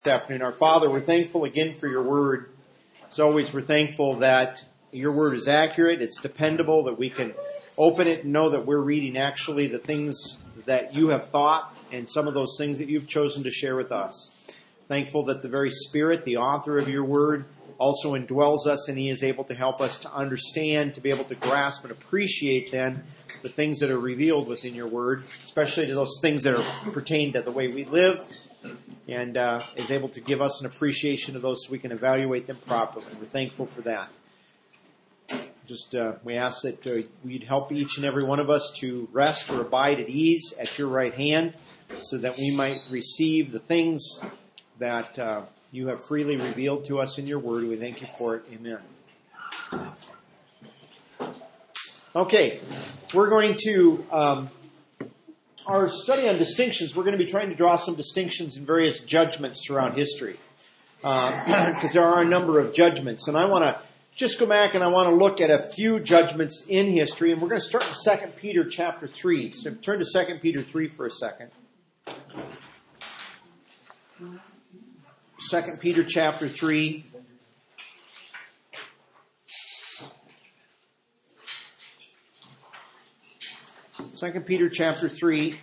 This afternoon. Our Father, we're thankful again for your word. As always, we're thankful that your word is accurate, it's dependable, that we can open it and know that we're reading actually the things that you have thought and some of those things that you've chosen to share with us. Thankful that the very Spirit, the author of your word, also indwells us and he is able to help us to understand, to be able to grasp and appreciate then the things that are revealed within your word, especially to those things that are pertain to the way we live, and is able to give us an appreciation of those so we can evaluate them properly. We're thankful for that. We ask that we'd help each and every one of us to rest or abide at ease at your right hand so that we might receive the things that you have freely revealed to us in your word. We thank you for it. Amen. Okay, we're going to... our study on distinctions, we're going to be trying to draw some distinctions in various judgments throughout history. Because there are a number of judgments. And I want to just go back and I want to look at a few judgments in history. And we're going to start in 2 Peter chapter 3. So turn to 2 Peter 3 for a second. 2 Peter chapter 3. Second Peter chapter 3.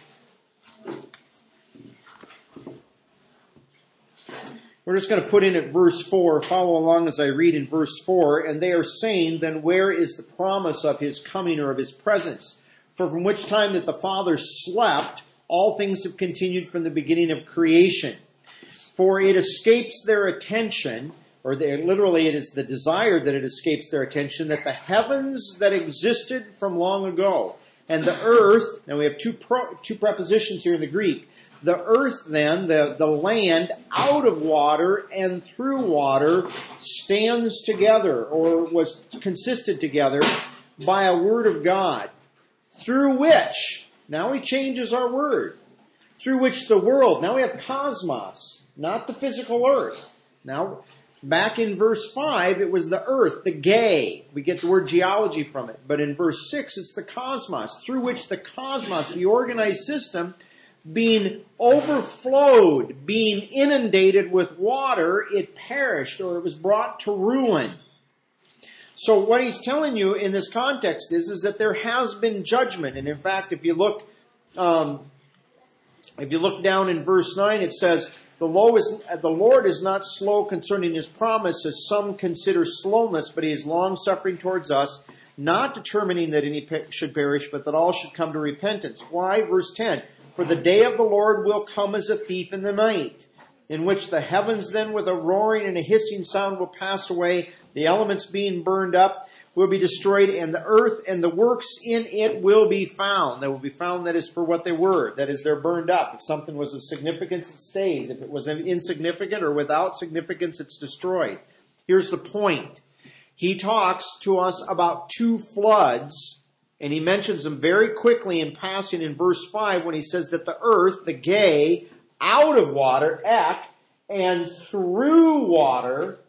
We're just going to put in at verse 4. Follow along as I read in verse 4. And they are saying, then where is the promise of his coming or of his presence? For from which time that the fathers slept, all things have continued from the beginning of creation. For it escapes their attention, or literally it is the desire that it escapes their attention, that the heavens that existed from long ago, and the earth, now we have two prepositions here in the Greek. The earth then, the land, out of water and through water, stands together, or was consisted together by a word of God, through which, now he changes our word, through which the world, now we have cosmos, not the physical earth. Now, back in verse 5, it was the earth, the gay. We get the word geology from it. But in verse 6, it's the cosmos, through which the cosmos, the organized system, being overflowed, being inundated with water, it perished, or it was brought to ruin. So what he's telling you in this context is that there has been judgment. And in fact, if you look down in verse 9, it says, the Lord is not slow concerning his promise, as some consider slowness, but he is long-suffering towards us, not determining that any should perish, but that all should come to repentance. Why? Verse 10, for the day of the Lord will come as a thief in the night, in which the heavens then with a roaring and a hissing sound will pass away, the elements being burned up will be destroyed, and the earth and the works in it will be found. They will be found, that is, for what they were. That is, they're burned up. If something was of significance, it stays. If it was insignificant or without significance, it's destroyed. Here's the point. He talks to us about two floods, and he mentions them very quickly in passing in verse 5 when he says that the earth, the gay, out of water, ek, and through water.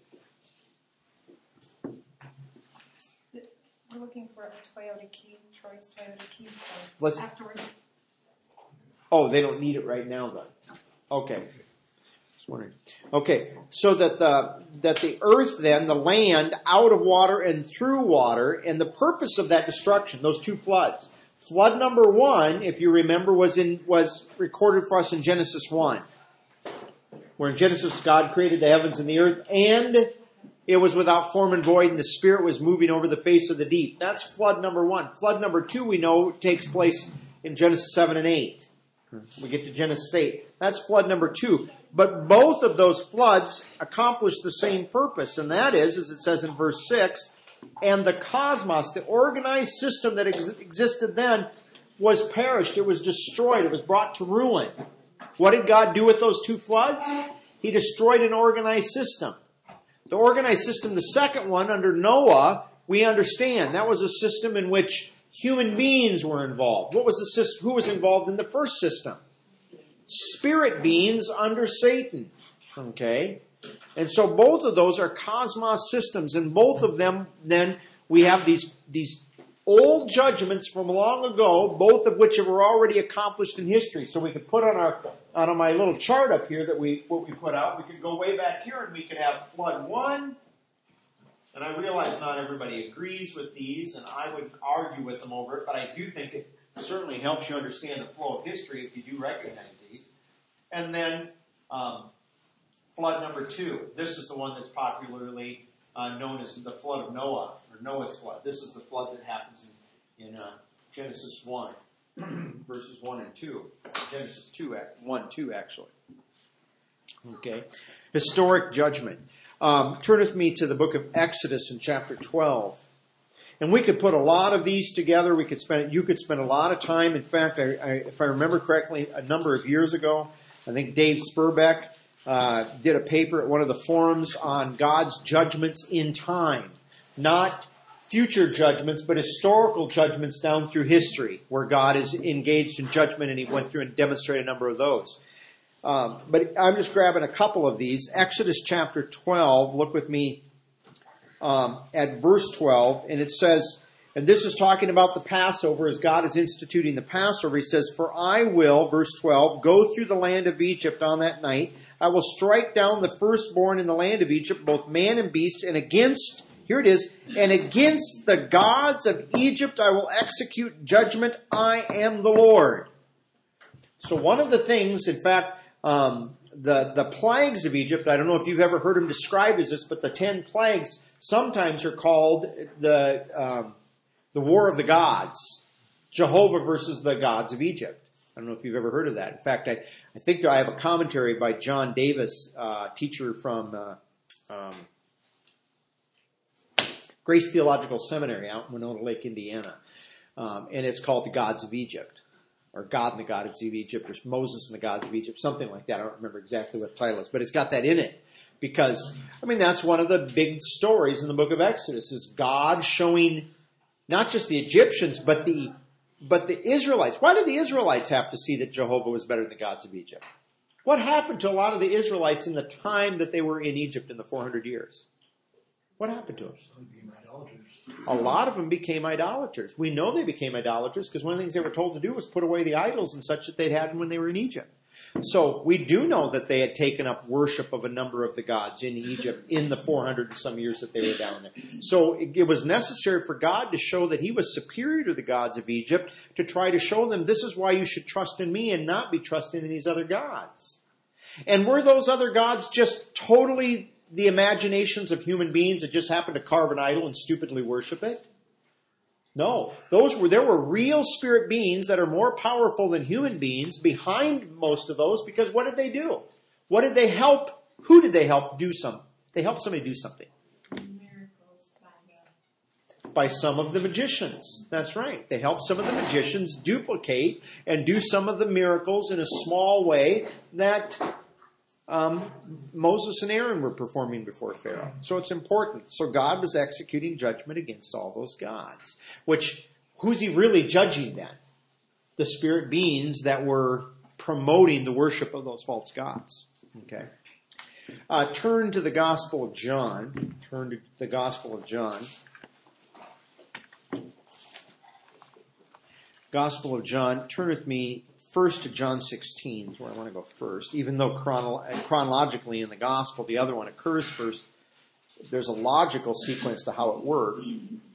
We're looking for a Toyota key, Troy's Toyota key. Afterwards. Oh, they don't need it right now, then. Okay. Just wondering. Okay, so that the earth, then, the land, out of water and through water, and the purpose of that destruction, those two floods. Flood number 1, if you remember, was recorded for us in Genesis 1, where in Genesis God created the heavens and the earth, and it was without form and void, and the Spirit was moving over the face of the deep. That's flood number 1. Flood number 2, we know, takes place in Genesis 7 and 8. We get to Genesis 8. That's flood number 2. But both of those floods accomplish the same purpose, and that is, as it says in verse 6, and the cosmos, the organized system that existed then, was perished. It was destroyed. It was brought to ruin. What did God do with those two floods? He destroyed an organized system. The organized system, the second one, under Noah, we understand. That was a system in which human beings were involved. What was the system? Who was involved in the first system? Spirit beings under Satan. Okay? And so both of those are cosmos systems, and both of them, then, we have these old judgments from long ago, both of which were already accomplished in history. So we could put on my little chart up here what we put out, we could go way back here and we could have flood 1. And I realize not everybody agrees with these, and I would argue with them over it, but I do think it certainly helps you understand the flow of history if you do recognize these. And then flood number 2. This is the one that's popularly known as the flood of Noah, or Noah's flood. This is the flood that happens in Genesis 1, verses 1 and 2. Genesis 1, 2, actually. Okay. Historic judgment. Turn with me to the book of Exodus in chapter 12. And we could put a lot of these together. You could spend a lot of time. In fact, if I remember correctly, a number of years ago, I think Dave Spurbeck did a paper at one of the forums on God's judgments in time. Not future judgments, but historical judgments down through history, where God is engaged in judgment, and he went through and demonstrated a number of those. But I'm just grabbing a couple of these. Exodus chapter 12, look with me at verse 12, and it says, and this is talking about the Passover as God is instituting the Passover. He says, "For I will," verse 12, "go through the land of Egypt on that night. I will strike down the firstborn in the land of Egypt, both man and beast, and against," here it is, "and against the gods of Egypt I will execute judgment. I am the Lord." So one of the things, in fact, the plagues of Egypt, I don't know if you've ever heard them described as this, but the 10 plagues sometimes are called the War of the Gods. Jehovah versus the gods of Egypt. I don't know if you've ever heard of that. In fact, I think I have a commentary by John Davis, teacher from Grace Theological Seminary out in Winona Lake, Indiana. And it's called The Gods of Egypt, or God and the Gods of Egypt, or Moses and the Gods of Egypt, something like that. I don't remember exactly what the title is, but it's got that in it. Because, that's one of the big stories in the book of Exodus, is God showing not just the Egyptians, but the Israelites. Why did the Israelites have to see that Jehovah was better than the gods of Egypt? What happened to a lot of the Israelites in the time that they were in Egypt in the 400 years? What happened to them? A lot of them became idolaters. We know they became idolaters because one of the things they were told to do was put away the idols and such that they'd had when they were in Egypt. So we do know that they had taken up worship of a number of the gods in Egypt in the 400 and some years that they were down there. So it was necessary for God to show that he was superior to the gods of Egypt, to try to show them this is why you should trust in me and not be trusting in these other gods. And were those other gods just totally the imaginations of human beings that just happened to carve an idol and stupidly worship it? No, there were real spirit beings that are more powerful than human beings behind most of those, because what did they do? What did they help? Who did they help do something? They helped somebody do something. Miracles by some of the magicians. That's right. They helped some of the magicians duplicate and do some of the miracles in a small way that Moses and Aaron were performing before Pharaoh. So it's important. So God was executing judgment against all those gods. Who's he really judging then? The spirit beings that were promoting the worship of those false gods. Okay. Turn to the Gospel of John. Turn to the Gospel of John. Gospel of John. Turn with me first to John 16, is where I want to go first. Even though chronologically in the Gospel the other one occurs first, there's a logical sequence to how it works.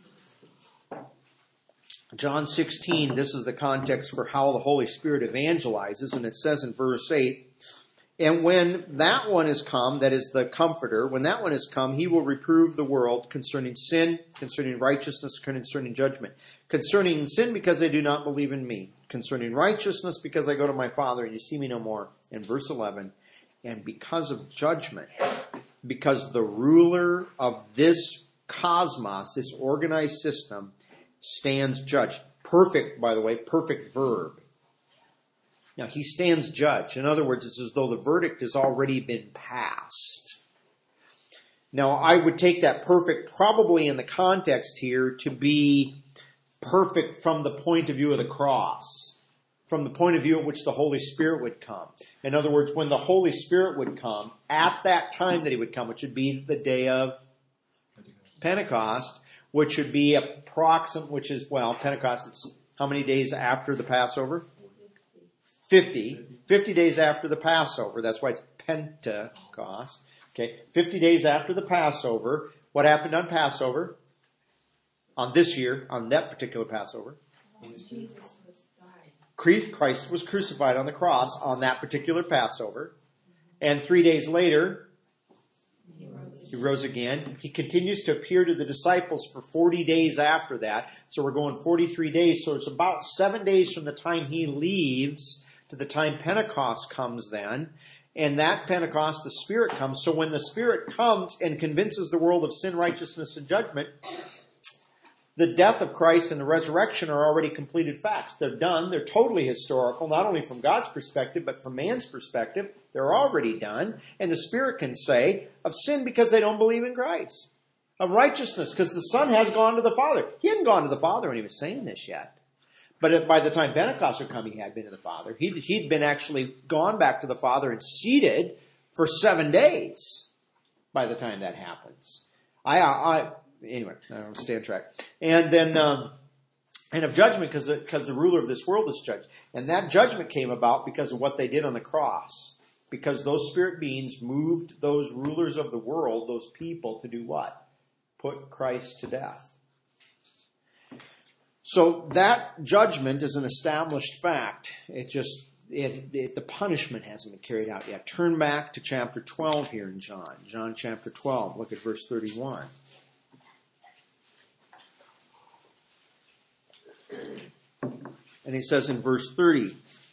John 16, this is the context for how the Holy Spirit evangelizes, and it says in verse 8, "And when that one is come," that is the Comforter, "when that one is come, he will reprove the world concerning sin, concerning righteousness, concerning judgment. Concerning sin, because they do not believe in me. Concerning righteousness, because I go to my Father and you see me no more." And verse 11, "And because of judgment, because the ruler of this cosmos, this organized system, stands judged." Perfect, by the way, perfect verb. Now, he stands judge. In other words, it's as though the verdict has already been passed. Now, I would take that perfect probably in the context here to be perfect from the point of view of the cross, from the point of view at which the Holy Spirit would come. In other words, when the Holy Spirit would come, at that time that he would come, which would be the day of Pentecost, which would be Pentecost, it's how many days after the Passover? 50 days after the Passover. That's why it's Pentecost. Okay, 50 days after the Passover. What happened on Passover? On this year, on that particular Passover? Jesus was died. Christ was crucified on the cross on that particular Passover. And 3 days later, he rose again. He continues to appear to the disciples for 40 days after that. So we're going 43 days. So it's about 7 days from the time he leaves to the time Pentecost comes then. And that Pentecost, the Spirit comes. So when the Spirit comes and convinces the world of sin, righteousness, and judgment, the death of Christ and the resurrection are already completed facts. They're done. They're totally historical, not only from God's perspective, but from man's perspective. They're already done. And the Spirit can say of sin because they don't believe in Christ. Of righteousness because the Son has gone to the Father. He hadn't gone to the Father when he was saying this yet. But by the time Pentecost would come, he had been to the Father. He'd been actually gone back to the Father and seated for 7 days by the time that happens. Anyway, I don't stay on track. And then, and of judgment because the ruler of this world is judged. And that judgment came about because of what they did on the cross. Because those spirit beings moved those rulers of the world, those people, to do what? Put Christ to death. So that judgment is an established fact. The punishment hasn't been carried out yet. Turn back to chapter 12 here in John. John chapter 12. Look at verse 31. And he says in verse 30,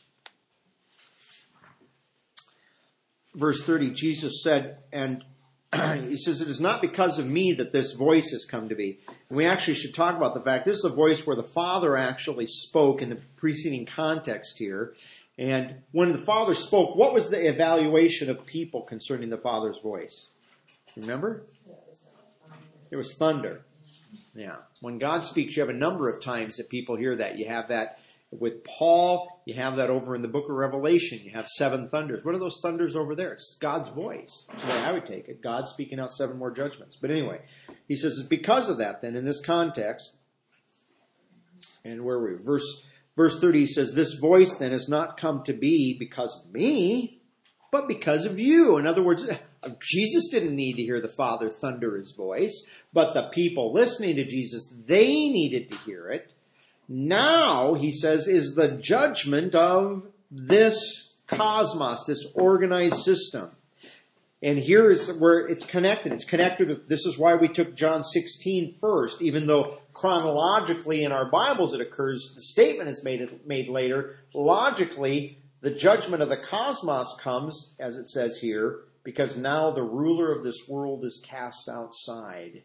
Jesus said, and he says, it is not because of me that this voice has come to be. And we actually should talk about the fact this is a voice where the Father actually spoke in the preceding context here. And when the Father spoke, what was the evaluation of people concerning the Father's voice? Remember? It was thunder. Yeah. When God speaks, you have a number of times that people hear that. You have that with Paul. You have that over in the book of Revelation. You have 7 thunders. What are those thunders over there? It's God's voice. That's the way I would take it. God speaking out 7 more judgments. But anyway, he says, because of that, then, in this context, and where are we? Verse 30, he says, this voice, then, has not come to be because of me, but because of you. In other words, Jesus didn't need to hear the Father thunder his voice, but the people listening to Jesus, they needed to hear it. Now, he says, is the judgment of this cosmos, this organized system. And here is where it's connected. It's connected with, this is why we took John 16 first, even though chronologically in our Bibles it occurs, the statement is made later. Logically, the judgment of the cosmos comes, as it says here, because now the ruler of this world is cast outside.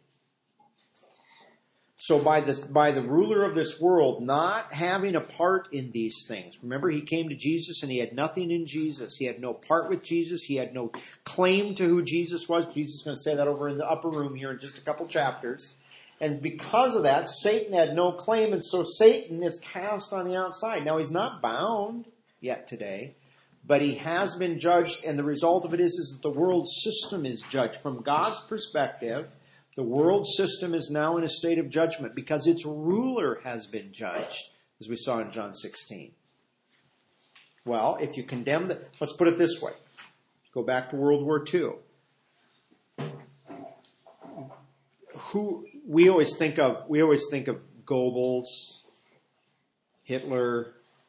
So by the ruler of this world not having a part in these things. Remember, he came to Jesus and he had nothing in Jesus. He had no part with Jesus. He had no claim to who Jesus was. Jesus is going to say that over in the upper room here in just a couple chapters. And because of that, Satan had no claim, and so Satan is cast on the outside. Now, he's not bound yet today, but he has been judged, and the result of it is that the world system is judged. From God's perspective, the world system is now in a state of judgment because its ruler has been judged, as we saw in John 16. Well, if you condemn let's put it this way. Go back to World War II. We always think of Goebbels, Hitler,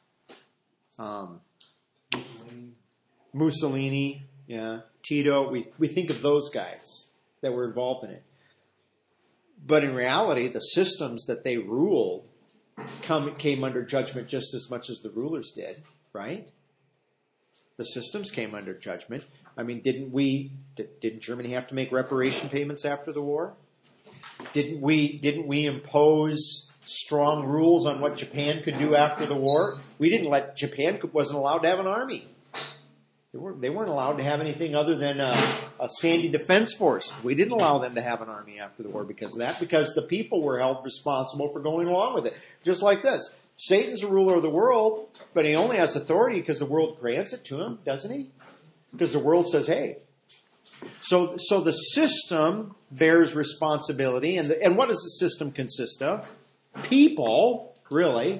Mussolini, Tito. We think of those guys that were involved in it. But in reality, the systems that they ruled came under judgment just as much as the rulers did, right? The systems came under judgment. I mean, didn't Germany have to make reparation payments after the war? Didn't we impose strong rules on what Japan could do after the war? Japan wasn't allowed to have an army. They weren't allowed to have anything other than a standing defense force. We didn't allow them to have an army after the war because of that, because the people were held responsible for going along with it. Just like this. Satan's the ruler of the world, but he only has authority because the world grants it to him, doesn't he? Because the world says, hey, So the system bears responsibility. And what does the system consist of? People, really.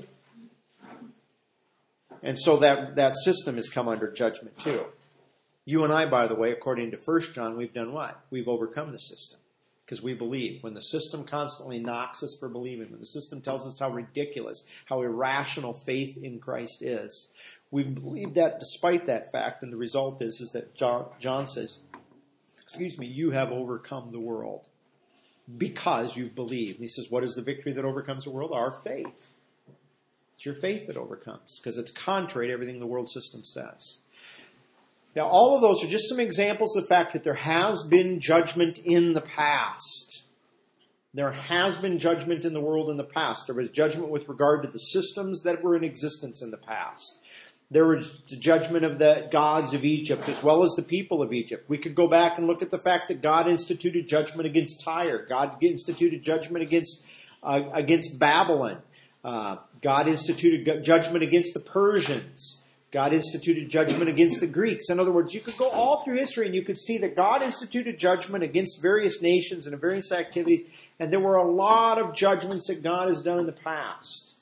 And so that system has come under judgment too. You and I, by the way, according to 1 John, we've done what? We've overcome the system. Because we believe. When the system constantly knocks us for believing, when the system tells us how ridiculous, how irrational faith in Christ is, we believe that despite that fact, and the result is that John says, you have overcome the world because you've believed. And he says, what is the victory that overcomes the world? Our faith. It's your faith that overcomes, because it's contrary to everything the world system says. Now, all of those are just some examples of the fact that there has been judgment in the past. There has been judgment in the world in the past. There was judgment with regard to the systems that were in existence in the past. There was the judgment of the gods of Egypt as well as the people of Egypt. We could go back and look at the fact that God instituted judgment against Tyre. God instituted judgment against Babylon. God instituted judgment against the Persians. God instituted judgment against the Greeks. In other words, you could go all through history and you could see that God instituted judgment against various nations and various activities. And there were a lot of judgments that God has done in the past.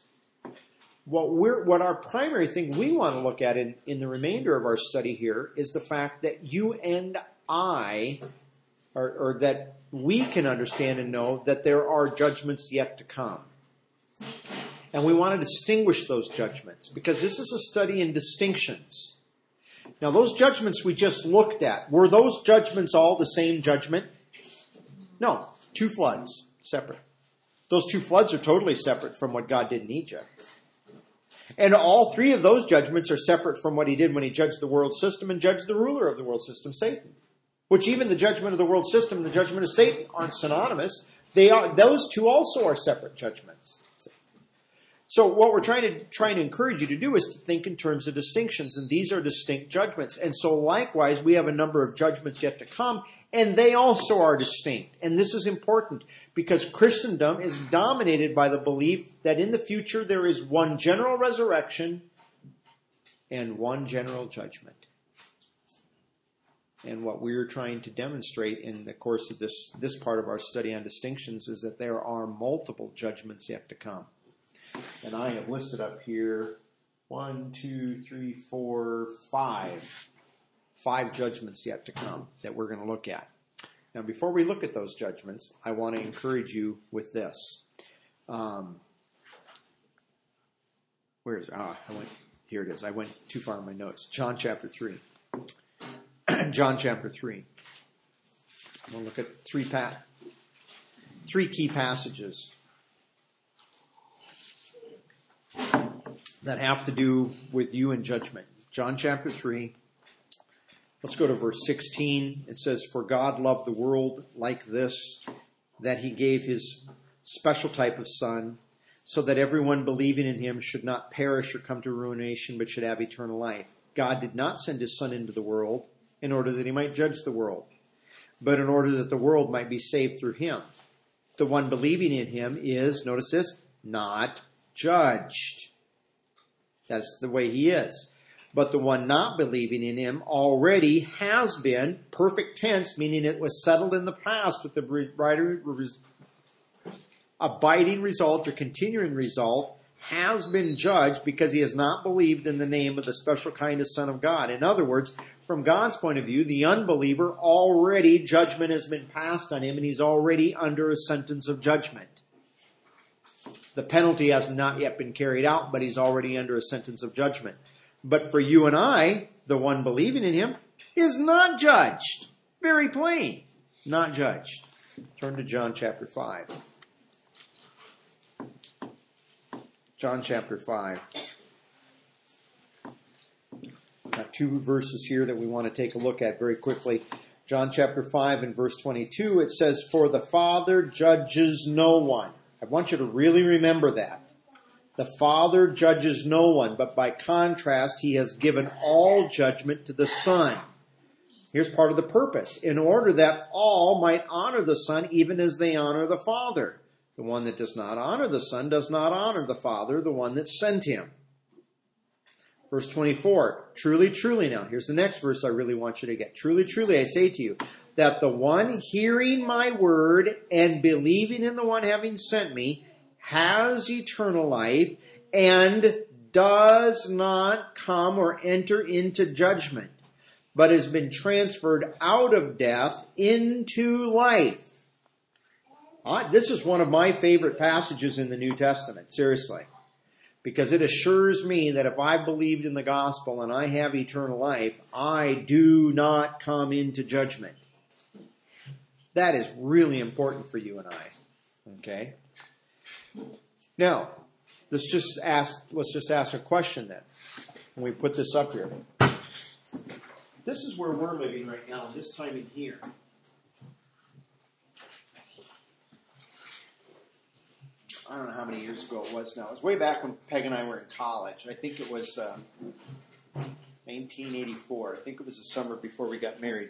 What our primary thing we want to look at in the remainder of our study here is the fact that you and I, or that we can understand and know that there are judgments yet to come. And we want to distinguish those judgments because this is a study in distinctions. Now, those judgments we just looked at, were those judgments all the same judgment? No, 2 floods, separate. Those 2 floods are totally separate from what God did in Egypt. And all 3 of those judgments are separate from what he did when he judged the world system and judged the ruler of the world system, Satan. Which even the judgment of the world system and the judgment of Satan aren't synonymous. Those 2 also are separate judgments. So what we're trying to encourage you to do is to think in terms of distinctions, and these are distinct judgments. And so likewise, we have a number of judgments yet to come, and they also are distinct. And this is important because Christendom is dominated by the belief that in the future there is one general resurrection and one general judgment. And what we're trying to demonstrate in the course of this part of our study on distinctions is that there are multiple judgments yet to come. And I have listed up here 5 judgments yet to come that we're going to look at. Now, before we look at those judgments, I want to encourage you with this. Here it is. I went too far in my notes. John chapter 3. John chapter 3. I'm going to look at 3 key passages that have to do with you and judgment. John chapter 3. Let's go to verse 16. It says, "For God loved the world like this, that he gave his special type of son, so that everyone believing in him should not perish or come to ruination, but should have eternal life. God did not send his son into the world in order that he might judge the world, but in order that the world might be saved through him. The one believing in him is," notice this, "not judged." That's the way he is. "But the one not believing in him already has been," perfect tense, meaning it was settled in the past with the abiding result or continuing result, "has been judged because he has not believed in the name of the special kind of Son of God." In other words, from God's point of view, the unbeliever already, judgment has been passed on him and he's already under a sentence of judgment. The penalty has not yet been carried out, but he's already under a sentence of judgment. But for you and I, the one believing in him is not judged. Very plain. Not judged. Turn to John chapter 5. John chapter 5. Got 2 verses here that we want to take a look at very quickly. John chapter 5 and verse 22, it says, "For the Father judges no one." I want you to really remember that. The Father judges no one, but by contrast, he has given all judgment to the Son. Here's part of the purpose. In order that all might honor the Son, even as they honor the Father. The one that does not honor the Son does not honor the Father, the one that sent him. Verse 24, "Truly, truly," now here's the next verse I really want you to get. "Truly, truly, I say to you, that the one hearing my word and believing in the one having sent me has eternal life and does not come or enter into judgment, but has been transferred out of death into life. This is one of my favorite passages in the New Testament, seriously. Because it assures me that if I believed in the gospel and I have eternal life, I do not come into judgment. That is really important for you and I. Okay? Now, let's just ask a question then. When we put this up here. This is where we're living right now, this time in here. I don't know how many years ago it was now. It was way back when Peg and I were in college. I think it was 1984. I think it was the summer before we got married.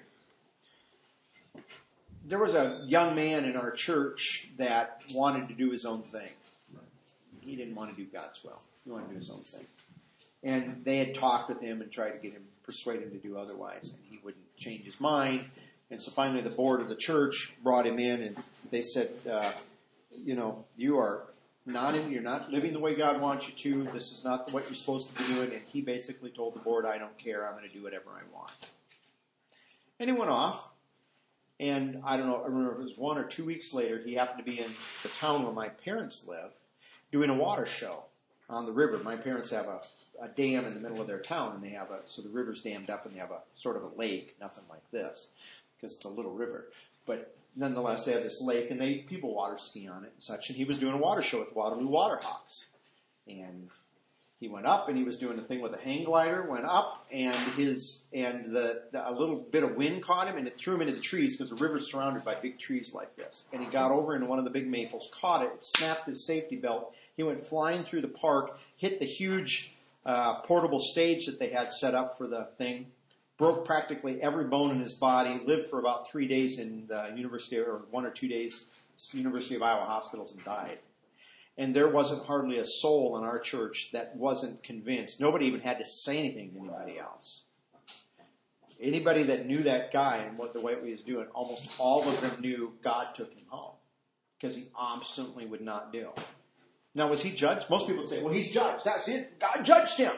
There was a young man in our church that wanted to do his own thing. He didn't want to do God's will. He wanted to do his own thing. And they had talked with him and tried to persuade him to do otherwise, and he wouldn't change his mind. And so finally the board of the church brought him in, and they said, you're not living the way God wants you to. This is not what you're supposed to be doing. And he basically told the board, I don't care. I'm going to do whatever I want. And he went off. And I remember if it was 1 or 2 weeks later, he happened to be in the town where my parents live doing a water show on the river. My parents have a dam in the middle of their town, and so the river's dammed up, and they have a sort of a lake, nothing like this, because it's a little river. But nonetheless, they have this lake, and people water ski on it and such. And he was doing a water show with the Waterloo Waterhawks. And he went up, and he was doing a thing with a hang glider, went up, and a little bit of wind caught him, and it threw him into the trees, because the river's surrounded by big trees like this. And he got over into one of the big maples, caught it, snapped his safety belt. He went flying through the park, hit the huge portable stage that they had set up for the thing, broke practically every bone in his body, lived for about 3 days in the 1 or 2 days, University of Iowa hospitals, and died. And there wasn't hardly a soul in our church that wasn't convinced. Nobody even had to say anything to anybody else. Anybody that knew that guy and the way he was doing, almost all of them knew God took him home, because he obstinately would not do. Now, was he judged? Most people would say, well, he's judged. That's it. God judged him.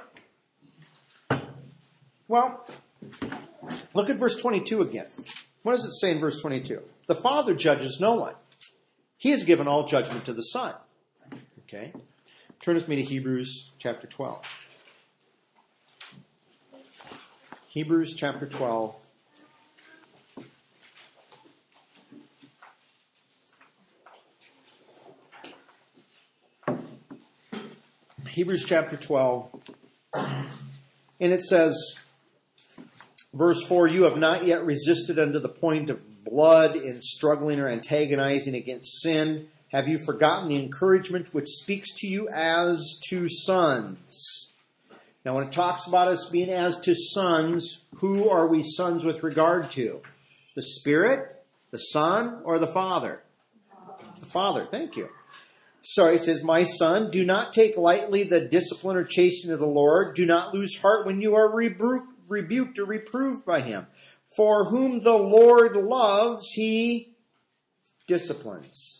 Well, look at verse 22 again. What does it say in verse 22? The Father judges no one. He has given all judgment to the Son. Okay? Turn with me to Hebrews chapter 12. Hebrews chapter 12. Hebrews chapter 12. And it says, verse 4, you have not yet resisted unto the point of blood in struggling or antagonizing against sin. Have you forgotten the encouragement which speaks to you as to sons? Now, when it talks about us being as to sons, who are we sons with regard to? The Spirit, the Son, or the Father? The Father, thank you. So he says, my son, do not take lightly the discipline or chastening of the Lord. Do not lose heart when you are rebuked or reproved by him. For whom the Lord loves, he disciplines.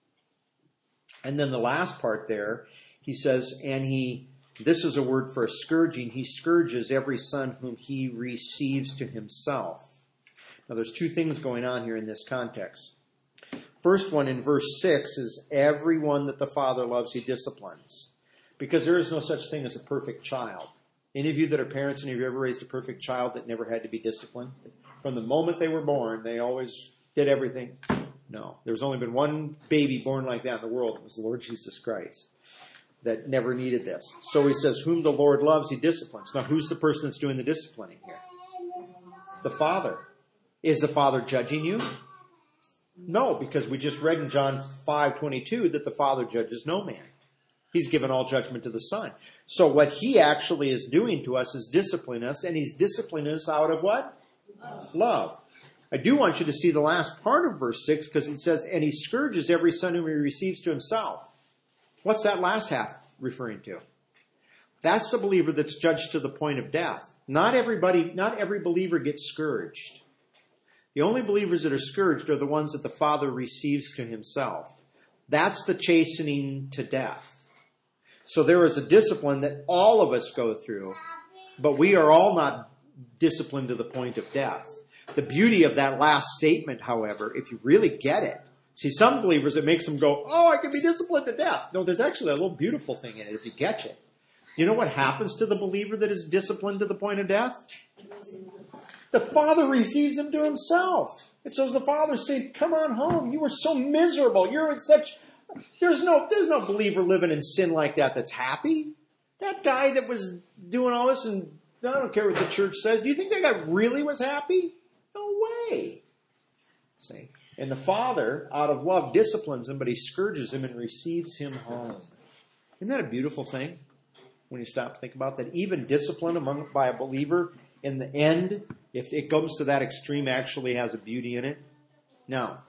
And then the last part there, he says, this is a word for a scourging, he scourges every son whom he receives to himself. Now there's two things going on here in this context. First one in verse 6 is everyone that the Father loves, he disciplines. Because there is no such thing as a perfect child. Any of you that are parents, and have you ever raised a perfect child that never had to be disciplined? From the moment they were born, they always did everything. No. There's only been one baby born like that in the world. It was the Lord Jesus Christ that never needed this. So he says, whom the Lord loves, he disciplines. Now, who's the person that's doing the disciplining here? The Father. Is the Father judging you? No, because we just read in John 5:22 that the Father judges no man. He's given all judgment to the Son. So what he actually is doing to us is disciplining us, and he's disciplining us out of what? Love. I do want you to see the last part of verse 6, because it says, and he scourges every son whom he receives to himself. What's that last half referring to? That's the believer that's judged to the point of death. Not every believer gets scourged. The only believers that are scourged are the ones that the Father receives to himself. That's the chastening to death. So there is a discipline that all of us go through, but we are all not disciplined to the point of death. The beauty of that last statement, however, if you really get it, see, some believers, it makes them go, oh, I can be disciplined to death. No, there's actually a little beautiful thing in it if you get it. You know what happens to the believer that is disciplined to the point of death? The Father receives him to himself. It says the Father saying, come on home. You were so miserable. You're in such... There's no believer living in sin like that that's happy. That guy that was doing all this, and I don't care what the church says. Do you think that guy really was happy? No way. See? And the Father, out of love, disciplines him, but he scourges him and receives him home. Isn't that a beautiful thing? When you stop to think about that, even discipline by a believer, in the end, if it comes to that extreme, actually has a beauty in it. Now,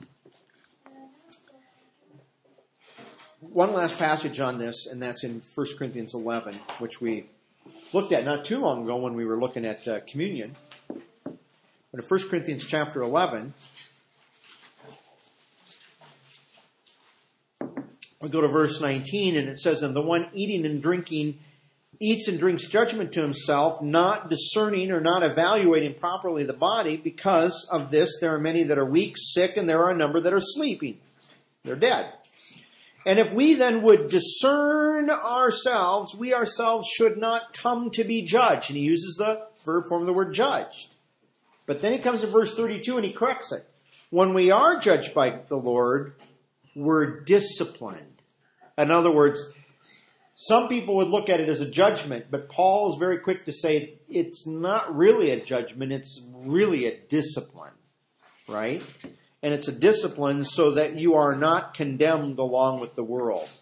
one last passage on this, and that's in 1 Corinthians 11, which we looked at not too long ago when we were looking at communion. But in 1 Corinthians chapter 11, we go to verse 19, and it says, and the one eating and drinking eats and drinks judgment to himself, not discerning or not evaluating properly the body. Because of this, there are many that are weak, sick, and there are a number that are sleeping. They're dead. And if we then would discern ourselves, we ourselves should not come to be judged. And he uses the verb form of the word judged. But then he comes to verse 32 and he corrects it. When we are judged by the Lord, we're disciplined. In other words, some people would look at it as a judgment, but Paul is very quick to say it's not really a judgment, it's really a discipline, right? And it's a discipline so that you are not condemned along with the world.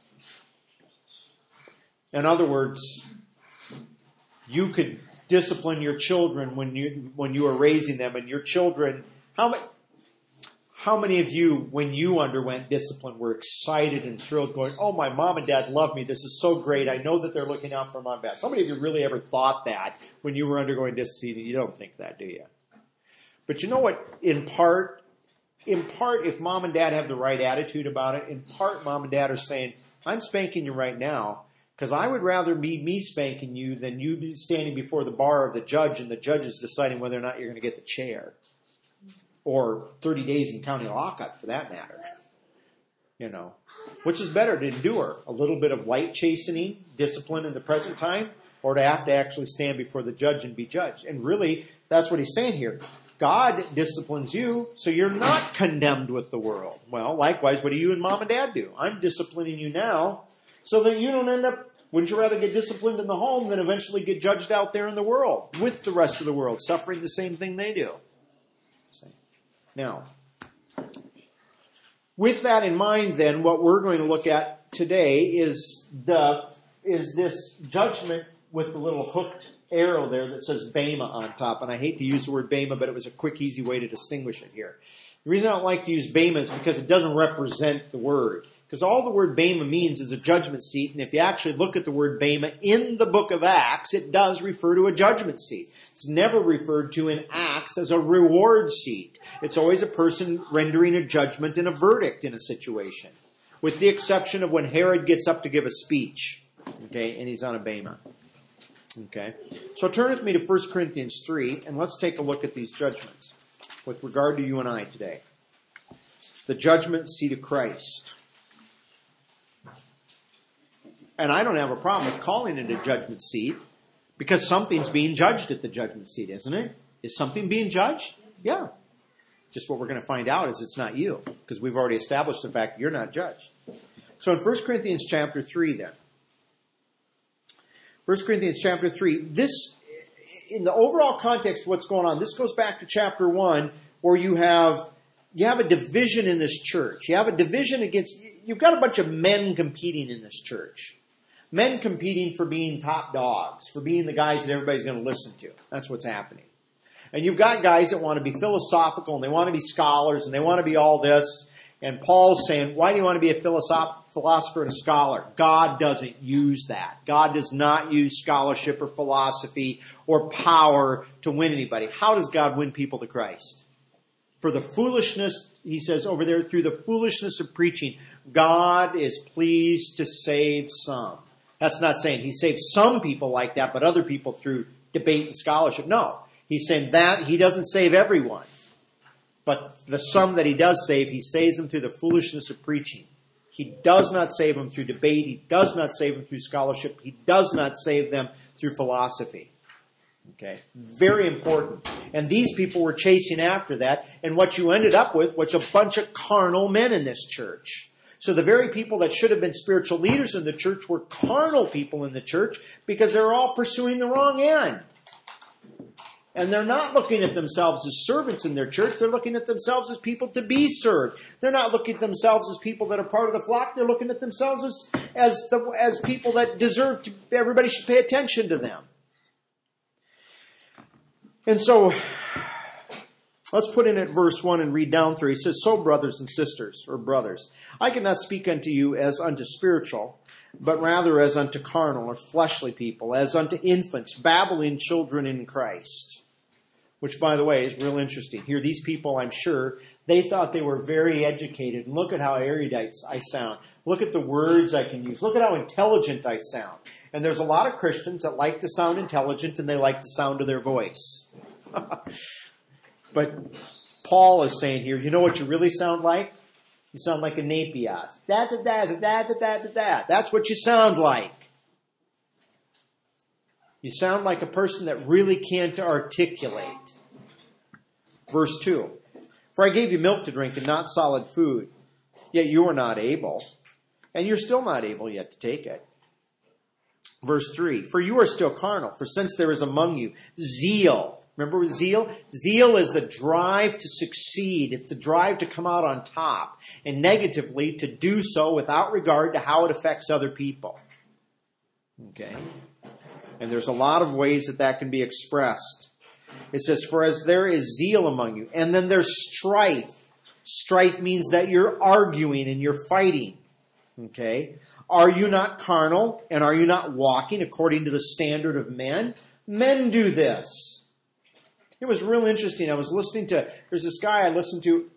In other words, you could discipline your children when you are raising them, and your children, how many of you, when you underwent discipline, were excited and thrilled going, oh, my mom and dad love me. This is so great. I know that they're looking out for my best. How many of you really ever thought that when you were undergoing discipline? You don't think that, do you? But you know what? In part, if mom and dad have the right attitude about it, in part, mom and dad are saying, I'm spanking you right now because I would rather be me spanking you than you standing before the bar of the judge and the judge is deciding whether or not you're going to get the chair. Or 30 days in county lockup, for that matter. You know, which is better to endure? A little bit of light chastening, discipline in the present time, or to have to actually stand before the judge and be judged? And really, that's what he's saying here. God disciplines you, so you're not condemned with the world. Well, likewise, what do you and mom and dad do? I'm disciplining you now, so that you don't end up, wouldn't you rather get disciplined in the home than eventually get judged out there in the world, with the rest of the world, suffering the same thing they do? Now, with that in mind, then, what we're going to look at today is this judgment with the little hooked arrow there that says Bema on top. And I hate to use the word Bema, but it was a quick, easy way to distinguish it here. The reason I don't like to use Bema is because it doesn't represent the word. Because all the word Bema means is a judgment seat. And if you actually look at the word Bema in the book of Acts, it does refer to a judgment seat. It's never referred to in Acts as a reward seat. It's always a person rendering a judgment and a verdict in a situation, with the exception of when Herod gets up to give a speech, okay, and he's on a bema. Okay, so turn with me to 1 Corinthians 3, and let's take a look at these judgments with regard to you and I today. The judgment seat of Christ. And I don't have a problem with calling it a judgment seat, because something's being judged at the judgment seat, isn't it? Is something being judged? Yeah. Just what we're going to find out is it's not you, because we've already established the fact you're not judged. So in 1 Corinthians chapter 3 then, 1 Corinthians chapter 3, this, in the overall context of what's going on, this goes back to chapter 1, where you have a division in this church. You have a division you've got a bunch of men competing in this church. Men competing for being top dogs, for being the guys that everybody's going to listen to. That's what's happening. And you've got guys that want to be philosophical, and they want to be scholars, and they want to be all this. And Paul's saying, why do you want to be a philosopher and a scholar? God doesn't use that. God does not use scholarship or philosophy or power to win anybody. How does God win people to Christ? For the foolishness, he says over there, through the foolishness of preaching, God is pleased to save some. That's not saying he saves some people like that, but other people through debate and scholarship. No, he's saying that he doesn't save everyone. But the some that he does save, he saves them through the foolishness of preaching. He does not save them through debate. He does not save them through scholarship. He does not save them through philosophy. Okay, very important. And these people were chasing after that. And what you ended up with was a bunch of carnal men in this church. So the very people that should have been spiritual leaders in the church were carnal people in the church because they're all pursuing the wrong end. And they're not looking at themselves as servants in their church. They're looking at themselves as people to be served. They're not looking at themselves as people that are part of the flock. They're looking at themselves as people that deserve to, everybody should pay attention to them. And so, let's put in at verse 1 and read down through. He says, so brothers and sisters, or brothers, I cannot speak unto you as unto spiritual, but rather as unto carnal or fleshly people, as unto infants, babbling children in Christ. Which, by the way, is real interesting. Here, these people, I'm sure, they thought they were very educated. And look at how erudite I sound. Look at the words I can use. Look at how intelligent I sound. And there's a lot of Christians that like to sound intelligent and they like the sound of their voice. But Paul is saying here, you know what you really sound like? You sound like a Napias. That's what you sound like. You sound like a person that really can't articulate. Verse 2. For I gave you milk to drink and not solid food, yet you are not able, and you're still not able yet to take it. Verse 3. For you are still carnal, for since there is among you zeal. Remember zeal? Zeal is the drive to succeed. It's the drive to come out on top. And negatively, to do so without regard to how it affects other people. Okay? And there's a lot of ways that can be expressed. It says, for as there is zeal among you. And then there's strife. Strife means that you're arguing and you're fighting. Okay? Are you not carnal? And are you not walking according to the standard of men? Men do this. It was real interesting. I was listening to, there's this guy I listen to,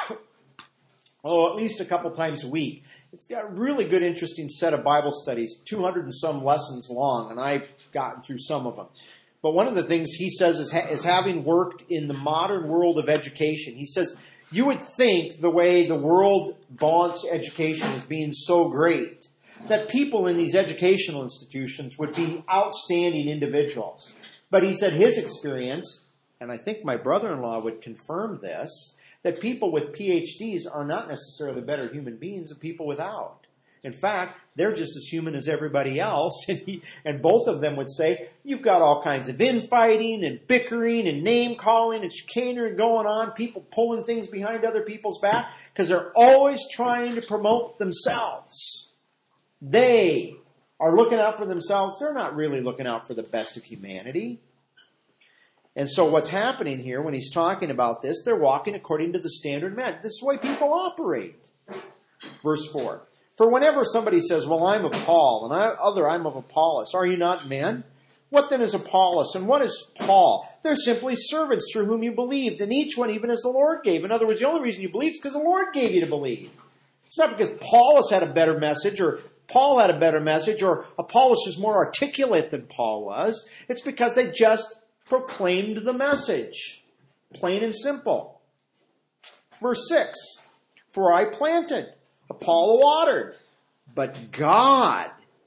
at least a couple times a week. It's got a really good, interesting set of Bible studies, 200 and some lessons long, and I've gotten through some of them. But one of the things he says is having worked in the modern world of education, he says, you would think the way the world vaunts education as being so great, that people in these educational institutions would be outstanding individuals. But he said his experience, and I think my brother-in-law would confirm this, that people with PhDs are not necessarily better human beings than people without. In fact, they're just as human as everybody else. And both of them would say, you've got all kinds of infighting and bickering and name-calling and chicanery going on, people pulling things behind other people's back, because they're always trying to promote themselves. They are looking out for themselves. They're not really looking out for the best of humanity. And so what's happening here when he's talking about this, they're walking according to the standard men. This is the way people operate. Verse 4. For whenever somebody says, well, I'm of Paul, and I'm of Apollos, are you not men? What then is Apollos, and what is Paul? They're simply servants through whom you believed, and each one even as the Lord gave. In other words, the only reason you believe is because the Lord gave you to believe. It's not because Apollos had a better message, or Paul had a better message, or Apollos is more articulate than Paul was. It's because they just proclaimed the message. Plain and simple. Verse 6. For I planted, Apollo watered, but God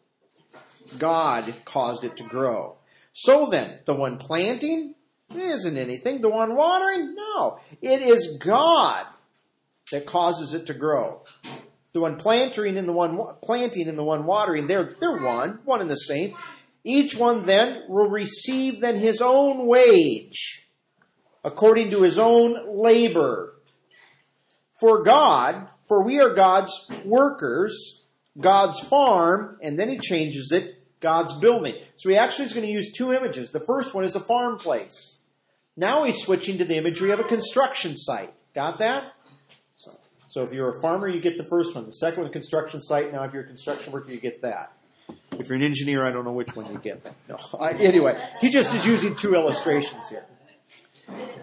caused it to grow. So then, the one planting isn't anything. The one watering, no. It is God that causes it to grow. The one planting and the one watering, they're one and the same. Each one then will receive then his own wage according to his own labor. For we are God's workers, God's farm, and then he changes it, God's building. So he actually is going to use two images. The first one is a farm place. Now he's switching to the imagery of a construction site. Got that? So if you're a farmer, you get the first one. The second one, construction site. Now if you're a construction worker, you get that. If you're an engineer, I don't know which one you get. No. Anyway, he just is using two illustrations here.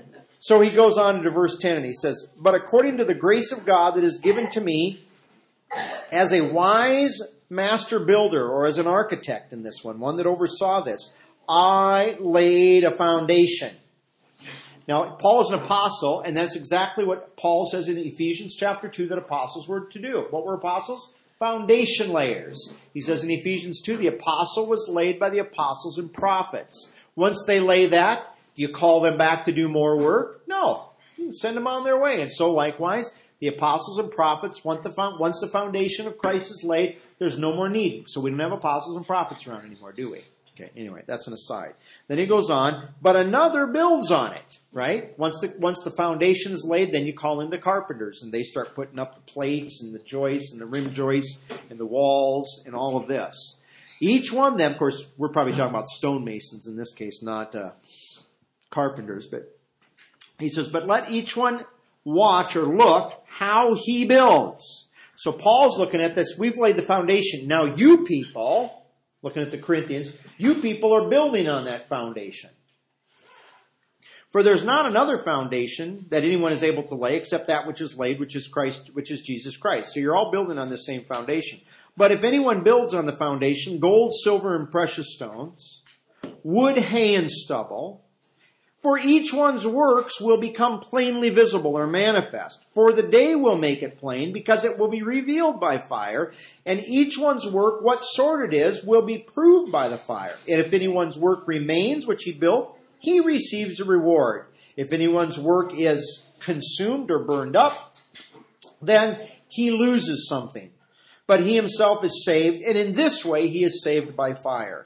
So he goes on to verse 10 and he says, but according to the grace of God that is given to me as a wise master builder, or as an architect in this one that oversaw this, I laid a foundation. Now, Paul is an apostle, and that's exactly what Paul says in Ephesians chapter 2 that apostles were to do. What were apostles? Foundation layers. He says in Ephesians 2, the apostle was laid by the apostles and prophets. Once they lay that, do you call them back to do more work? No. You can send them on their way. And so likewise, the apostles and prophets, once the foundation of Christ is laid, there's no more need. So we don't have apostles and prophets around anymore, do we? Okay, anyway, that's an aside. Then he goes on, but another builds on it, right? Once the foundation is laid, then you call in the carpenters, and they start putting up the plates and the joists and the rim joists and the walls and all of this. Each one of them, of course, we're probably talking about stonemasons in this case, not carpenters, but he says, but let each one watch or look how he builds. So Paul's looking at this. We've laid the foundation. Now you people, looking at the Corinthians, you people are building on that foundation. For there's not another foundation that anyone is able to lay except that which is laid, which is Christ, which is Jesus Christ. So you're all building on the same foundation. But if anyone builds on the foundation, gold, silver, and precious stones, wood, hay, and stubble, for each one's works will become plainly visible or manifest. For the day will make it plain, because it will be revealed by fire, and each one's work, what sort it is, will be proved by the fire. And if anyone's work remains, which he built, he receives a reward. If anyone's work is consumed or burned up, then he loses something. But he himself is saved, and in this way he is saved by fire.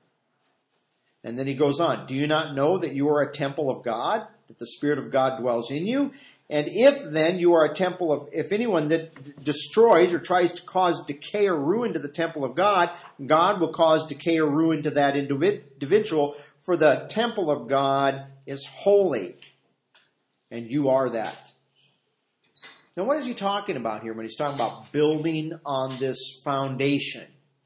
And then he goes on, do you not know that you are a temple of God, that the Spirit of God dwells in you? And if then you are a temple of, if anyone that destroys or tries to cause decay or ruin to the temple of God, God will cause decay or ruin to that individual, for the temple of God is holy, and you are that. Now what is he talking about here when he's talking about building on this foundation?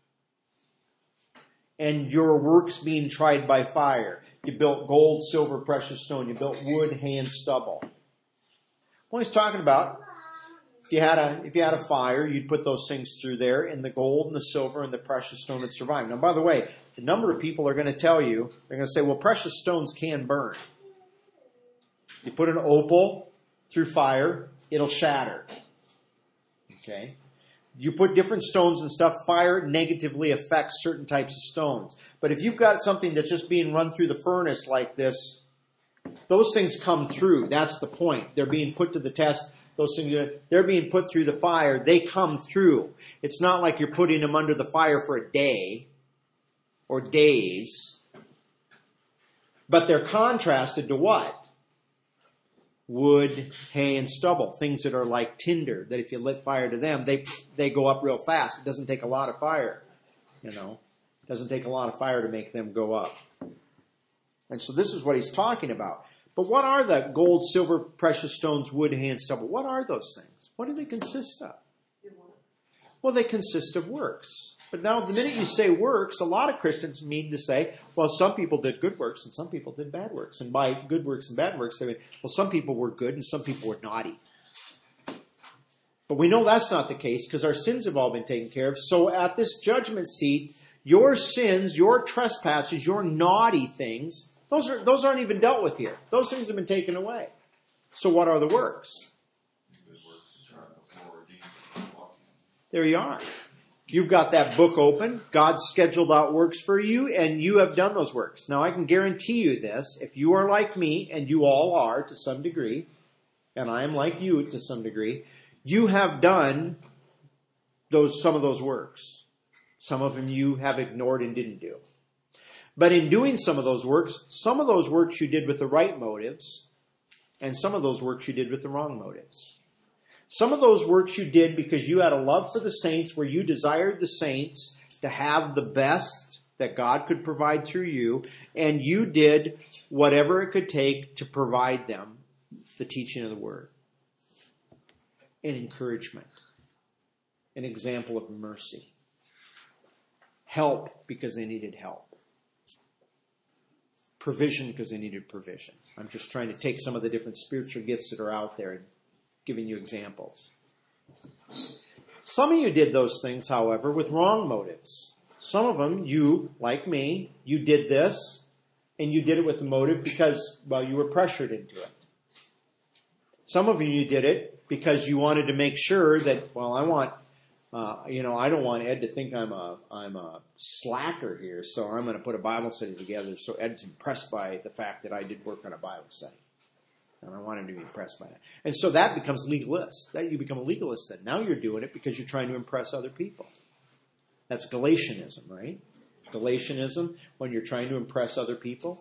And your works being tried by fire. You built gold, silver, precious stone. You built wood, hay, and stubble. Well, he's talking about if you had a fire, you'd put those things through there, and the gold and the silver and the precious stone would survive. Now, by the way, a number of people are going to tell you, they're going to say, well, precious stones can burn. You put an opal through fire, it'll shatter. Okay? You put different stones and stuff, fire negatively affects certain types of stones. But if you've got something that's just being run through the furnace like this, those things come through. That's the point. They're being put to the test. Those things, they're being put through the fire. They come through. It's not like you're putting them under the fire for a day or days. But they're contrasted to what? Wood, hay, and stubble, things that are like tinder, that if you lit fire to them, they go up real fast. It doesn't take a lot of fire, It doesn't take a lot of fire to make them go up. And so this is what he's talking about. But what are the gold, silver, precious stones, wood, hay, and stubble? What are those things? What do they consist of? Well, they consist of works. But now the minute you say works, a lot of Christians mean to say, well, some people did good works and some people did bad works. And by good works and bad works, they mean, well, some people were good and some people were naughty. But we know that's not the case because our sins have all been taken care of. So at this judgment seat, your sins, your trespasses, your naughty things, those aren't even dealt with here. Those things have been taken away. So what are the works? There you are. You've got that book open. God's scheduled out works for you, and you have done those works. Now, I can guarantee you this. If you are like me, and you all are to some degree, and I am like you to some degree, you have done some of those works. Some of them you have ignored and didn't do. But in doing some of those works you did with the right motives, and some of those works you did with the wrong motives. Some of those works you did because you had a love for the saints, where you desired the saints to have the best that God could provide through you, and you did whatever it could take to provide them the teaching of the Word, an encouragement, an example of mercy, help because they needed help, provision because they needed provision. I'm just trying to take some of the different spiritual gifts that are out there and giving you examples. Some of you did those things, however, with wrong motives. Some of them, you, like me, you did this, and you did it with the motive because, well, you were pressured into it. Some of you did it because you wanted to make sure that, well, I don't want Ed to think I'm a slacker here, so I'm going to put a Bible study together so Ed's impressed by the fact that I did work on a Bible study. And I want him to be impressed by that. And so that becomes legalist. That you become a legalist then. Now you're doing it because you're trying to impress other people. That's Galatianism, right? Galatianism, when you're trying to impress other people.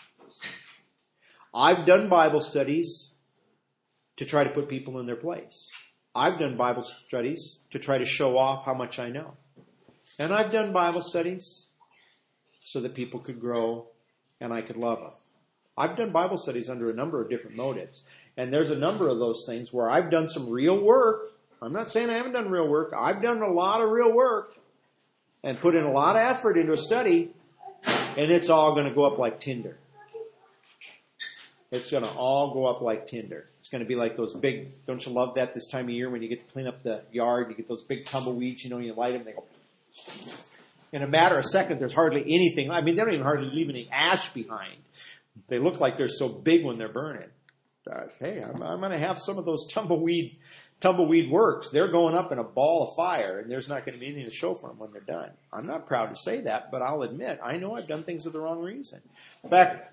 I've done Bible studies to try to put people in their place. I've done Bible studies to try to show off how much I know. And I've done Bible studies so that people could grow and I could love them. I've done Bible studies under a number of different motives. And there's a number of those things where I've done some real work. I'm not saying I haven't done real work. I've done a lot of real work and put in a lot of effort into a study, and it's all going to go up like tinder. It's going to all go up like tinder. It's going to be like those big, don't you love that this time of year when you get to clean up the yard, you get those big tumbleweeds, you light them, they go. In a matter of seconds, there's hardly anything. I mean, they don't even hardly leave any ash behind. They look like they're so big when they're burning. Hey, I'm going to have some of those tumbleweed works. They're going up in a ball of fire, and there's not going to be anything to show for them when they're done. I'm not proud to say that, but I'll admit, I know I've done things for the wrong reason. In fact,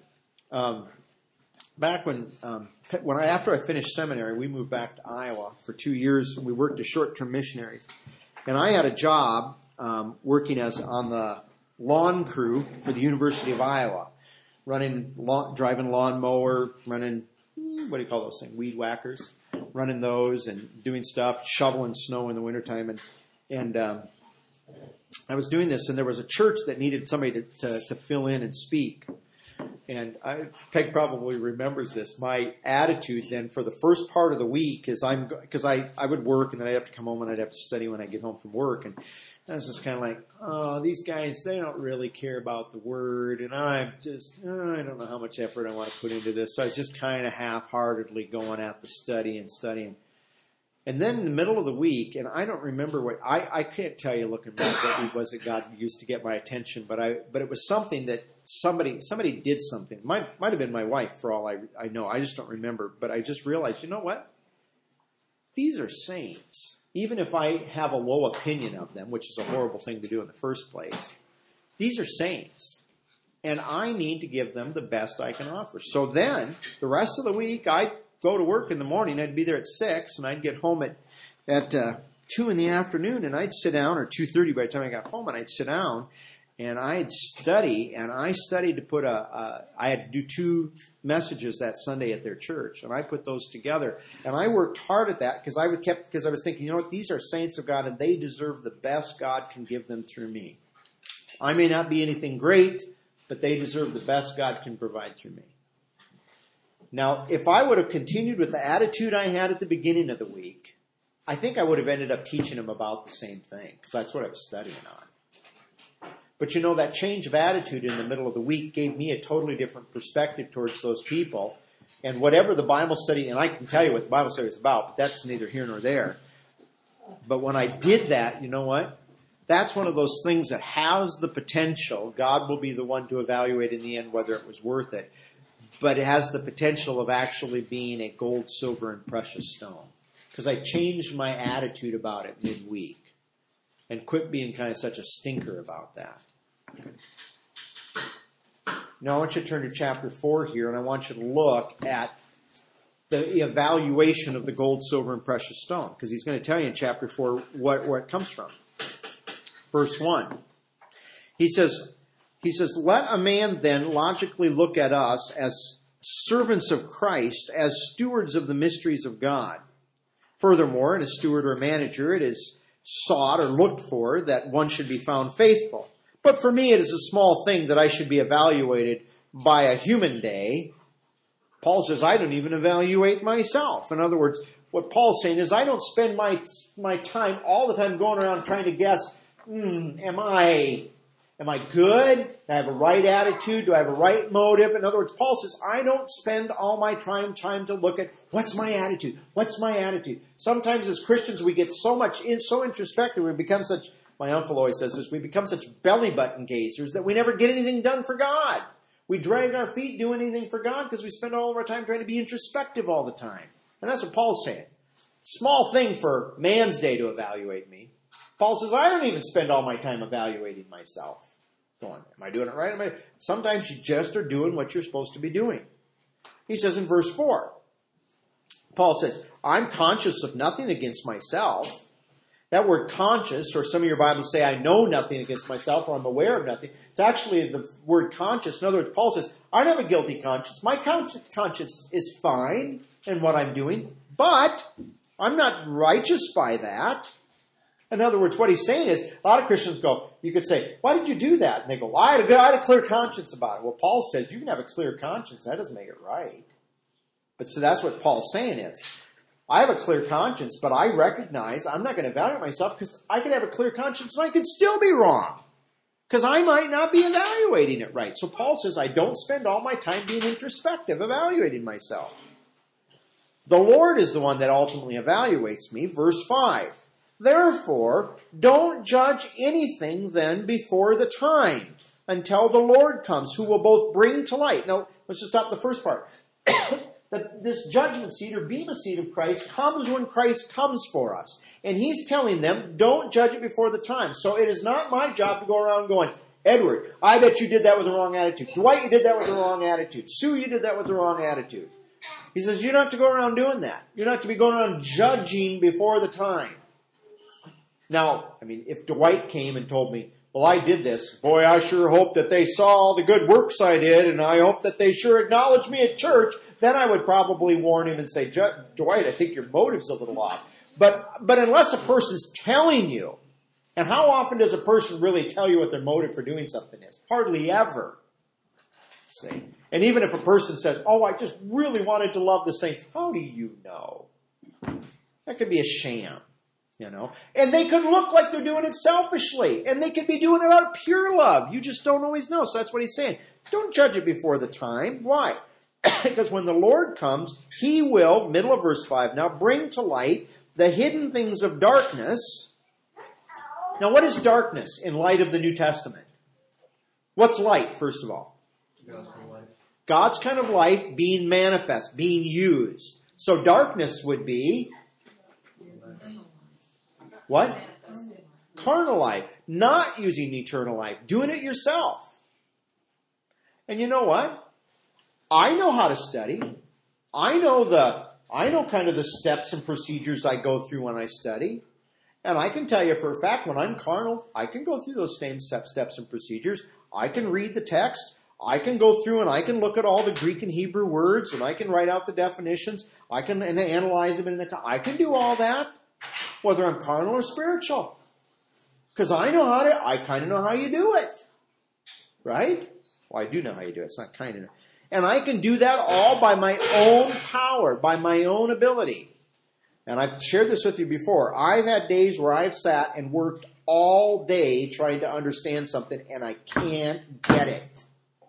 back when after I finished seminary, we moved back to Iowa for 2 years. We worked as short-term missionaries, and I had a job working on the lawn crew for the University of Iowa. Driving lawnmower, running, what do you call those things? Weed whackers. Running those and doing stuff, shoveling snow in the wintertime. And I was doing this, and there was a church that needed somebody to fill in and speak. And Peg probably remembers this. My attitude then for the first part of the week is because I would work, and then I'd have to come home and I'd have to study when I get home from work. And I was just kind of like, oh, these guys, they don't really care about the word. And I'm just, I don't know how much effort I want to put into this. So I was just kind of half-heartedly going at the studying. And then in the middle of the week, and I don't remember what, I can't tell you looking back what it was that God used to get my attention, but it was something that somebody did something. Might have been my wife for all I know. I just don't remember. But I just realized, you know what? These are saints. Even if I have a low opinion of them, which is a horrible thing to do in the first place, these are saints. And I need to give them the best I can offer. So then, the rest of the week, I'd go to work in the morning. I'd be there at 6, and I'd get home at 2 in the afternoon, and I'd sit down, or 2:30 by the time I got home, and I'd sit down, and I'd study, and I studied to put I had to do 2 messages that Sunday at their church, and I put those together, and I worked hard at that because I was thinking, you know what, these are saints of God, and they deserve the best God can give them through me. I may not be anything great, but they deserve the best God can provide through me. Now, if I would have continued with the attitude I had at the beginning of the week, I think I would have ended up teaching them about the same thing, because that's what I was studying on. But that change of attitude in the middle of the week gave me a totally different perspective towards those people. And whatever the Bible study, and I can tell you what the Bible study is about, but that's neither here nor there. But when I did that, you know what? That's one of those things that has the potential. God will be the one to evaluate in the end whether it was worth it. But it has the potential of actually being a gold, silver, and precious stone. Because I changed my attitude about it midweek. And quit being kind of such a stinker about that. Now I want you to turn to chapter 4 here, and I want you to look at the evaluation of the gold, silver, and precious stone. Because he's going to tell you in chapter 4 where it comes from. Verse 1. He says, let a man then logically look at us as servants of Christ, as stewards of the mysteries of God. Furthermore, in a steward or a manager, it is sought or looked for that one should be found faithful. But for me, it is a small thing that I should be evaluated by a human day. Paul says, I don't even evaluate myself. In other words, what Paul's saying is, I don't spend my time all the time going around trying to guess, am I Am I good? Do I have a right attitude? Do I have a right motive? In other words, Paul says, I don't spend all my time to look at what's my attitude? What's my attitude? Sometimes as Christians we get so introspective, we become such, my uncle always says this, we become such belly button gazers that we never get anything done for God. We drag our feet doing anything for God because we spend all of our time trying to be introspective all the time. And that's what Paul's saying. Small thing for man's day to evaluate me. Paul says, I don't even spend all my time evaluating myself. Going, am I doing it right? Sometimes you just are doing what you're supposed to be doing. He says in verse 4, Paul says, I'm conscious of nothing against myself. That word conscious, or some of your Bibles say, I know nothing against myself, or I'm aware of nothing. It's actually the word conscious. In other words, Paul says, I don't have a guilty conscience. My conscience is fine in what I'm doing, but I'm not righteous by that. In other words, what he's saying is, a lot of Christians go, you could say, why did you do that? And they go, well, I had a clear conscience about it. Well, Paul says, you can have a clear conscience. That doesn't make it right. But so that's what Paul's saying is, I have a clear conscience, but I recognize I'm not going to evaluate myself because I could have a clear conscience and I could still be wrong. Because I might not be evaluating it right. So Paul says, I don't spend all my time being introspective, evaluating myself. The Lord is the one that ultimately evaluates me. Verse 5. Therefore, don't judge anything then before the time, until the Lord comes, who will both bring to light. Now, let's just stop the first part. This judgment seat or bema seat of Christ comes when Christ comes for us. And he's telling them, don't judge it before the time. So it is not my job to go around going, Edward, I bet you did that with the wrong attitude. Dwight, you did that with the wrong attitude. Sue, you did that with the wrong attitude. He says, you're not to go around doing that. You're not to be going around judging before the time. Now, if Dwight came and told me, well, I did this, boy, I sure hope that they saw all the good works I did, and I hope that they sure acknowledged me at church, then I would probably warn him and say, Dwight, I think your motive's a little off. But unless a person's telling you, and how often does a person really tell you what their motive for doing something is? Hardly ever. See? And even if a person says, oh, I just really wanted to love the saints, how do you know? That could be a sham. And they could look like they're doing it selfishly, and they could be doing it out of pure love. You just don't always know. So that's what he's saying. Don't judge it before the time. Why? Because when the Lord comes, he will, middle of verse 5 now, bring to light the hidden things of darkness. Now, what is darkness in light of the New Testament? What's light, first of all? God's kind of life being manifest, being used. So darkness would be what? Carnal life. Not using eternal life. Doing it yourself. And you know what? I know how to study. I know kind of the steps and procedures I go through when I study. And I can tell you for a fact, when I'm carnal, I can go through those same steps and procedures. I can read the text. I can go through and I can look at all the Greek and Hebrew words, and I can write out the definitions. I can analyze them. I can do all that. Whether I'm carnal or spiritual. Because I kind of know how you do it. Right? Well, I do know how you do it. It's not kind of. And I can do that all by my own power, by my own ability. And I've shared this with you before. I've had days where I've sat and worked all day trying to understand something, and I can't get it.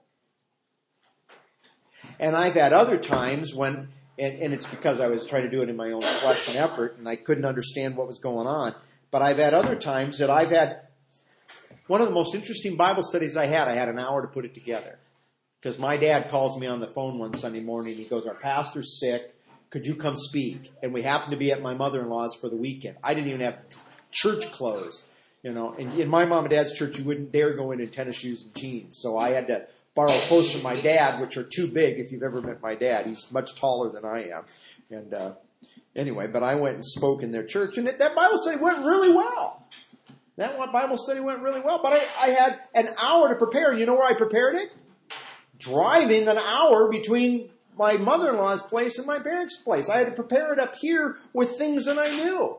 And I've had other times when... And it's because I was trying to do it in my own flesh and effort, and I couldn't understand what was going on. But I've had other times that I've had... One of the most interesting Bible studies I had an hour to put it together. Because my dad calls me on the phone one Sunday morning. He goes, our pastor's sick. Could you come speak? And we happened to be at my mother-in-law's for the weekend. I didn't even have church clothes. And in my mom and dad's church, you wouldn't dare go in tennis shoes and jeans. So I had to borrow clothes from my dad, which are too big if you've ever met my dad. He's much taller than I am. And anyway, but I went and spoke in their church, and that Bible study went really well. That Bible study went really well. But I had an hour to prepare. You know where I prepared it? Driving an hour between my mother-in-law's place and my parents' place. I had to prepare it up here with things that I knew.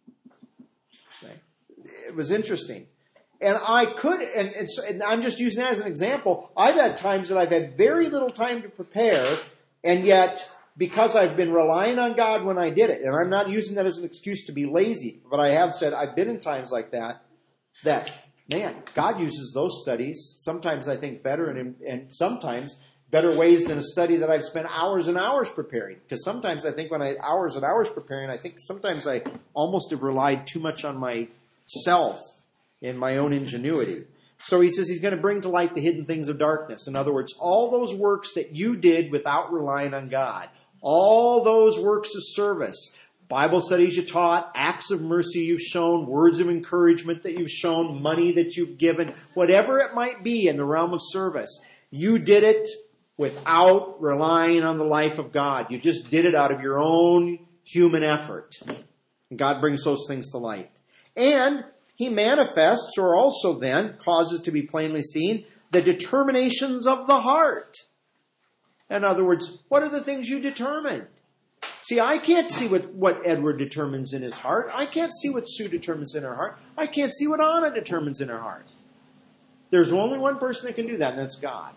It was interesting. And I could, and I'm just using that as an example. I've had times that I've had very little time to prepare, and yet because I've been relying on God when I did it, and I'm not using that as an excuse to be lazy, but I have said I've been in times like that Man, God uses those studies sometimes, I think, better and sometimes better ways than a study that I've spent hours and hours preparing. Because sometimes I think hours and hours preparing, I think sometimes I almost have relied too much on myself and my own ingenuity. So he says he's going to bring to light the hidden things of darkness. In other words, all those works that you did without relying on God, all those works of service, Bible studies you taught, acts of mercy you've shown, words of encouragement that you've shown, money that you've given, whatever it might be in the realm of service, you did it without relying on the life of God. You just did it out of your own human effort. And God brings those things to light. And he manifests, or also then causes to be plainly seen, the determinations of the heart. In other words, what are the things you determined? See, I can't see what Edward determines in his heart. I can't see what Sue determines in her heart. I can't see what Anna determines in her heart. There's only one person that can do that, and that's God.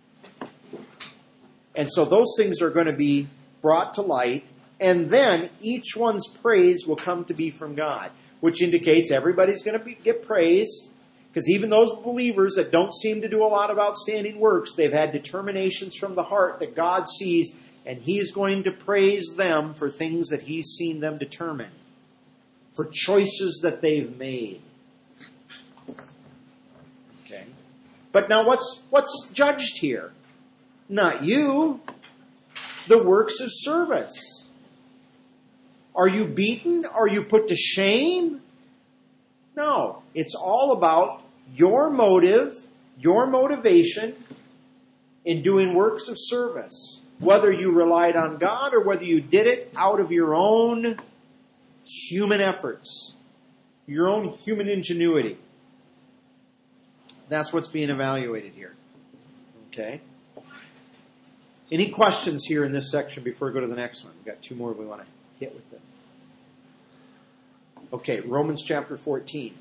And so those things are going to be brought to light, and then each one's praise will come to be from God, which indicates everybody's going to get praise, because even those believers that don't seem to do a lot of outstanding works, they've had determinations from the heart that God sees, and He's going to praise them for things that He's seen them determine, for choices that they've made. Okay. But now what's judged here? Not you. The works of service. Are you beaten? Are you put to shame? No. It's all about your motive, your motivation in doing works of service. Whether you relied on God or whether you did it out of your own human efforts, your own human ingenuity. That's what's being evaluated here. Okay? Any questions here in this section before we go to the next one? We've got two more we want to hit with them. Okay, Romans chapter 14.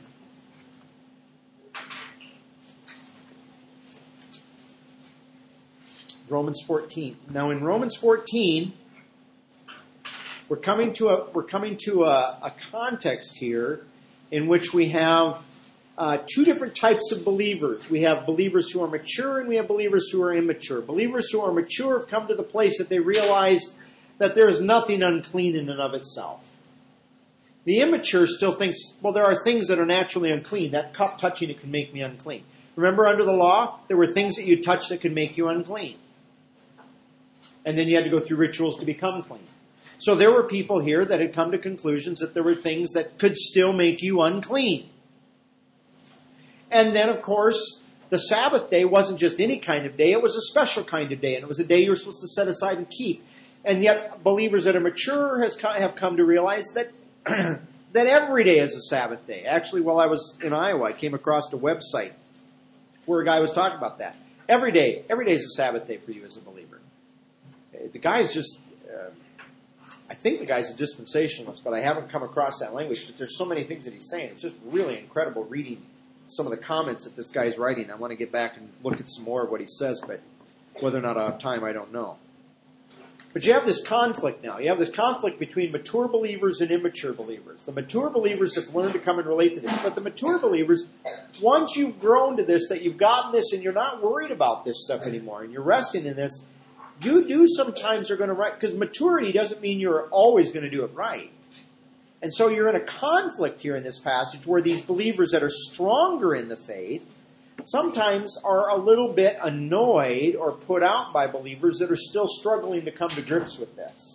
Romans 14. Now in Romans 14, we're coming to a context here in which we have two different types of believers. We have believers who are mature and we have believers who are immature. Believers who are mature have come to the place that they realize that there is nothing unclean in and of itself. The immature still thinks, well, there are things that are naturally unclean. That cup touching it can make me unclean. Remember, under the law, there were things that you touched that could make you unclean. And then you had to go through rituals to become clean. So there were people here that had come to conclusions that there were things that could still make you unclean. And then, of course, the Sabbath day wasn't just any kind of day. It was a special kind of day. And it was a day you were supposed to set aside and keep. And yet, believers that are mature have come to realize that that every day is a Sabbath day. Actually, while I was in Iowa, I came across a website where a guy was talking about that. Every day is a Sabbath day for you as a believer. The guy's just, I think the guy's a dispensationalist, but I haven't come across that language. But there's so many things that he's saying. It's just really incredible reading some of the comments that this guy's writing. I want to get back and look at some more of what he says, but whether or not I have time, I don't know. But you have this conflict now. You have this conflict between mature believers and immature believers. The mature believers have learned to come and relate to this. But the mature believers, once you've grown to this, that you've gotten this and you're not worried about this stuff anymore, and you're resting in this, you do sometimes are going to right, because maturity doesn't mean you're always going to do it right. And so you're in a conflict here in this passage where these believers that are stronger in the faith sometimes are a little bit annoyed or put out by believers that are still struggling to come to grips with this.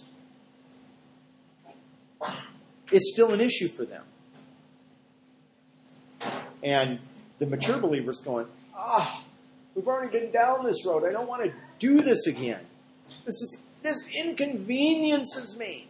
It's still an issue for them. And the mature believers going, we've already been down this road. I don't want to do this again. This inconveniences me.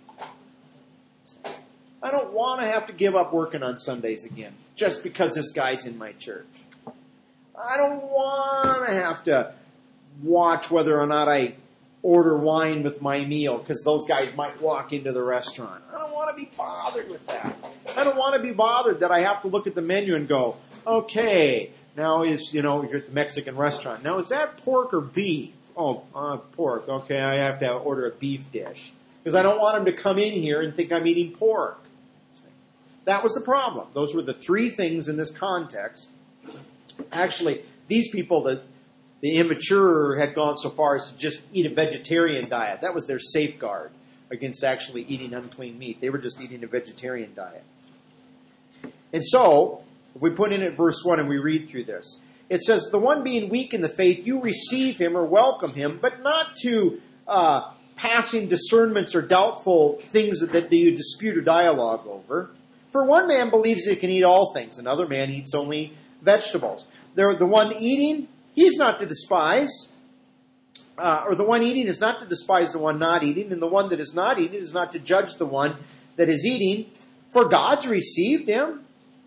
I don't want to have to give up working on Sundays again just because this guy's in my church. I don't want to have to watch whether or not I order wine with my meal because those guys might walk into the restaurant. I don't want to be bothered with that. I don't want to be bothered that I have to look at the menu and go, okay, now if you're at the Mexican restaurant, now is that pork or beef? Oh, pork. Okay, I have to order a beef dish. Because I don't want them to come in here and think I'm eating pork. That was the problem. Those were the three things in this context Actually, these people, the immature, had gone so far as to just eat a vegetarian diet. That was their safeguard against actually eating unclean meat. They were just eating a vegetarian diet. And so, if we put in at verse 1 and we read through this, it says, the one being weak in the faith, you receive him or welcome him, but not to passing discernments or doubtful things that you dispute or dialogue over. For one man believes he can eat all things, another man eats only vegetables. The one eating, he's not to despise, or the one eating is not to despise the one not eating, and the one that is not eating is not to judge the one that is eating, for God's received him.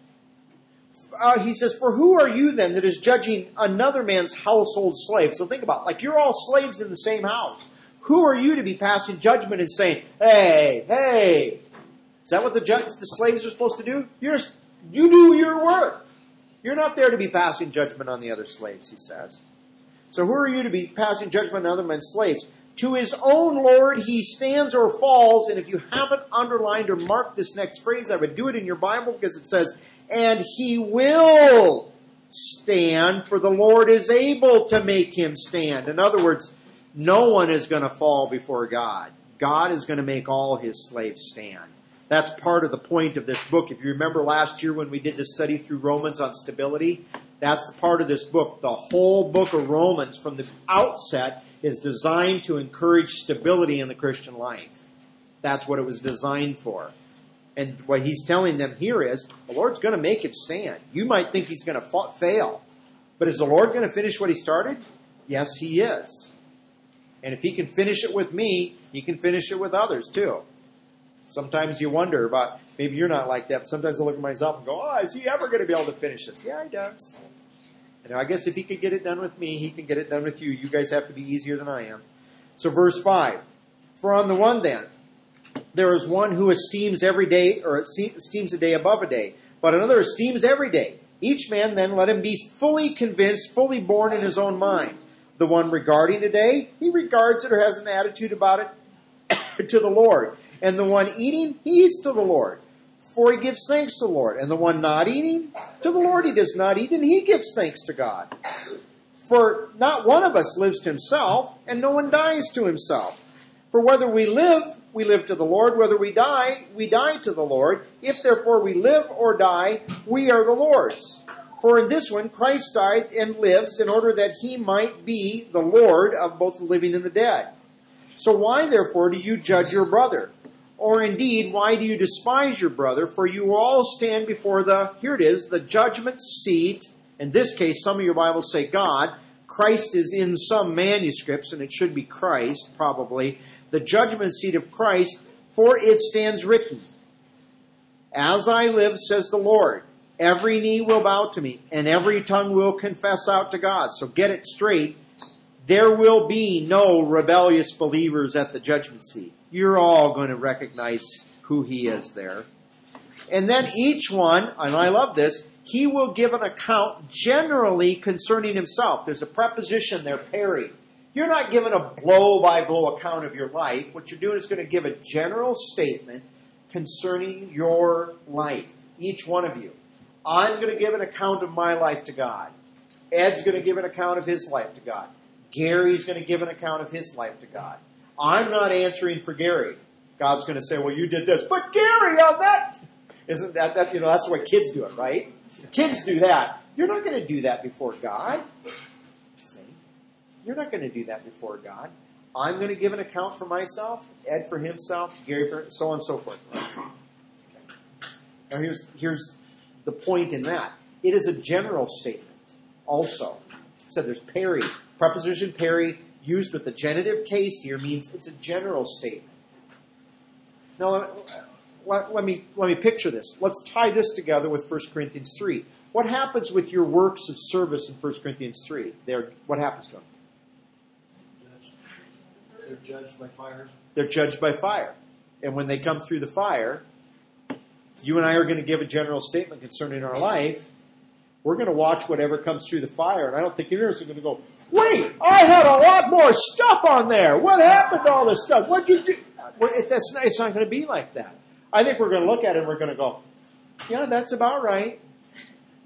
He says, for who are you then that is judging another man's household slave? So think about it, like you're all slaves in the same house. Who are you to be passing judgment and saying, hey? Is that what the slaves are supposed to do? You do your work. You're not there to be passing judgment on the other slaves, he says. So who are you to be passing judgment on other men's slaves? To his own Lord he stands or falls. And if you haven't underlined or marked this next phrase, I would do it in your Bible because it says, and he will stand, for the Lord is able to make him stand. In other words, no one is going to fall before God. God is going to make all his slaves stand. That's part of the point of this book. If you remember last year when we did the study through Romans on stability, that's the part of this book. The whole book of Romans from the outset is designed to encourage stability in the Christian life. That's what it was designed for. And what he's telling them here is, the Lord's going to make him stand. You might think he's going to fail. But is the Lord going to finish what he started? Yes, he is. And if he can finish it with me, he can finish it with others too. Sometimes you wonder about, maybe you're not like that, but sometimes I look at myself and go, is he ever going to be able to finish this? Yeah, he does. And I guess if he could get it done with me, he can get it done with you. You guys have to be easier than I am. So verse 5, for on the one then, there is one who esteems every day, or esteems a day above a day, but another esteems every day. Each man then let him be fully convinced, fully born in his own mind. The one regarding a day, he regards it or has an attitude about it to the Lord. And the one eating, he eats to the Lord, for he gives thanks to the Lord. And the one not eating, to the Lord he does not eat, and he gives thanks to God. For not one of us lives to himself, and no one dies to himself. For whether we live to the Lord. Whether we die to the Lord. If therefore we live or die, we are the Lord's. For in this one Christ died and lives in order that he might be the Lord of both the living and the dead. So why therefore do you judge your brother? Or indeed, why do you despise your brother? For you all stand before the judgment seat. In this case, some of your Bibles say God. Christ is in some manuscripts, and it should be Christ, probably. The judgment seat of Christ, for it stands written, as I live, says the Lord, every knee will bow to me, and every tongue will confess out to God. So get it straight. There will be no rebellious believers at the judgment seat. You're all going to recognize who he is there. And then each one, and I love this, he will give an account generally concerning himself. There's a preposition there, peri. You're not giving a blow-by-blow account of your life. What you're doing is going to give a general statement concerning your life, each one of you. I'm going to give an account of my life to God. Ed's going to give an account of his life to God. Gary's going to give an account of his life to God. I'm not answering for Gary. God's going to say, well, you did this. But Gary, on that... Isn't that that's the way kids do it, right? Kids do that. You're not going to do that before God. See? You're not going to do that before God. I'm going to give an account for myself, Ed for himself, Gary for so on and so forth. Okay. Now here's the point in that. It is a general statement also. So there's peri. Preposition peri used with the genitive case here means it's a general statement. Now, let me picture this. Let's tie this together with 1 Corinthians 3. What happens with your works of service in 1 Corinthians 3? What happens to them? They're judged by fire. They're judged by fire. And when they come through the fire, you and I are going to give a general statement concerning our life. We're going to watch whatever comes through the fire. And I don't think any of us are going to go, wait, I had a lot more stuff on there. What happened to all this stuff? What'd you do? It's not going to be like that. I think we're going to look at it and we're going to go, yeah, that's about right.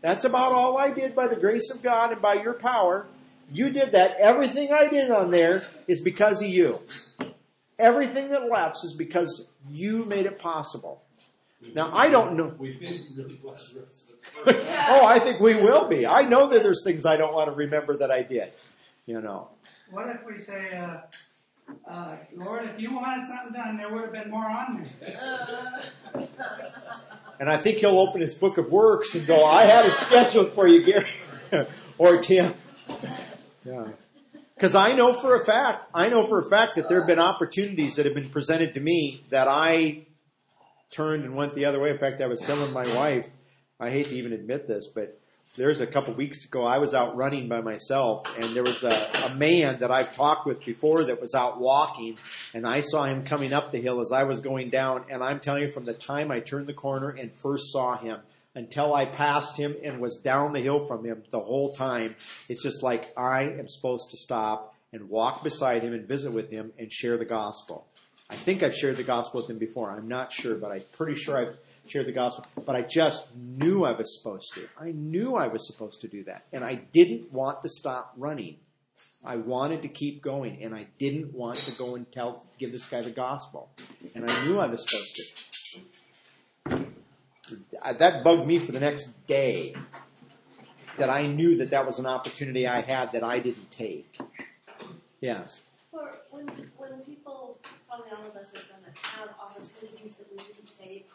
That's about all I did by the grace of God and by your power. You did that. Everything I did on there is because of you. Everything that left is because you made it possible. Now, I don't know. We've been really blessed. Oh, I think we will be. I know that there's things I don't want to remember that I did. You know. What if we say, Lord, if you wanted something done, there would have been more on there. And I think he'll open his book of works and go, I had it scheduled for you, Gary. Or Tim. Yeah. Because I know for a fact that there have been opportunities that have been presented to me that I turned and went the other way. In fact, I was telling my wife, I hate to even admit this, but there's a couple weeks ago, I was out running by myself, and there was a man that I've talked with before that was out walking, and I saw him coming up the hill as I was going down, and I'm telling you, from the time I turned the corner and first saw him until I passed him and was down the hill from him the whole time, it's just like I am supposed to stop and walk beside him and visit with him and share the gospel. I think I've shared the gospel with him before. I'm not sure, but I'm pretty sure I've shared the gospel. But I just knew I was supposed to. I knew I was supposed to do that. And I didn't want to stop running. I wanted to keep going. And I didn't want to go and give this guy the gospel. And I knew I was supposed to. That bugged me for the next day. That I knew that was an opportunity I had that I didn't take. Yes. For when people, probably all of us have done it, have opportunities that we didn't take,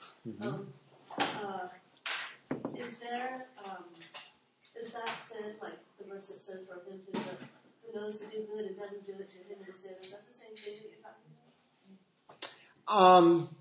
is that sin, like the verse that says, for him who knows to do good and doesn't do it, to him it is sin? Is that the same thing that you're talking about?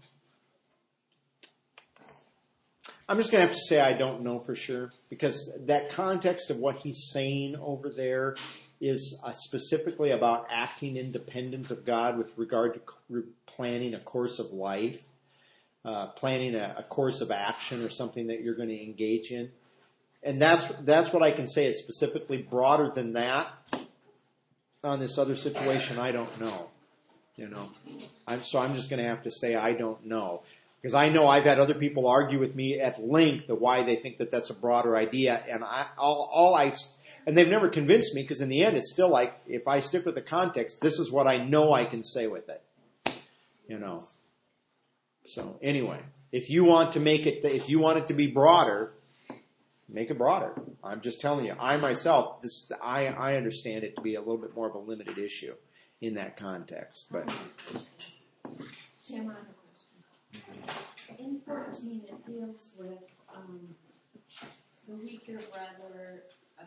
I'm just going to have to say I don't know for sure, because that context of what he's saying over there is specifically about acting independent of God with regard to planning a course of life, planning a course of action or something that you're going to engage in. And that's what I can say. It's specifically broader than that. On this other situation, I don't know. You know, so I'm just going to have to say I don't know. Because I know I've had other people argue with me at length of why they think that that's a broader idea, and and they've never convinced me, because in the end it's still like, if I stick with the context, this is what I know I can say with it. You know. So anyway, if you want it to be broader, make it broader. I'm just telling you, I myself, I understand it to be a little bit more of a limited issue in that context. But Tim, I have a question. In 14, it deals with the weaker brother,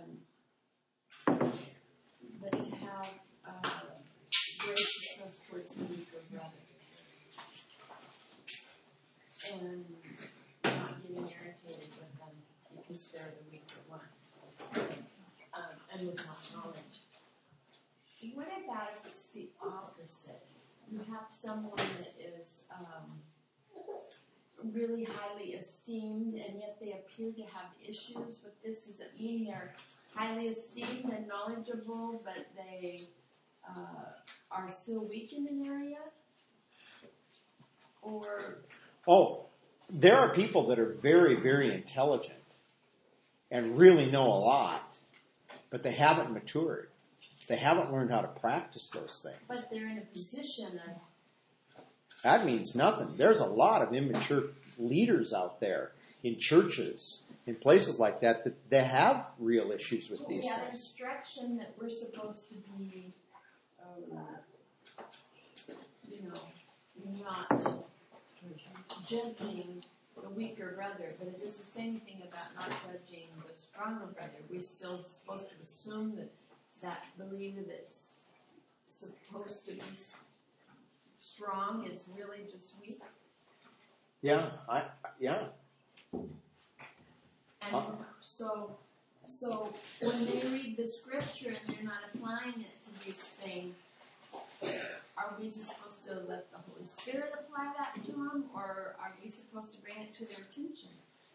but to have graciousness towards the weaker brother. And not getting irritated with them because they're the weaker one. And without knowledge. What about if it's the opposite? You have someone that is really highly esteemed, and yet they appear to have issues with this. Does it mean they're highly esteemed and knowledgeable, but they are still weak in an area? Or... there are people that are very, very intelligent and really know a lot, but they haven't matured. They haven't learned how to practice those things. But they're in a position of... That means nothing. There's a lot of immature leaders out there in churches, in places like that have real issues with these things. We have things. instruction that we're supposed to be, not judging the weaker brother, but it is the same thing about not judging the stronger brother. We're still supposed to assume that believer that's supposed to be strong is really just weak. Yeah, And so when they read the scripture and they're not applying it to these things, are we just supposed to let the Holy Spirit apply that to them, or are we supposed to bring it to their attention?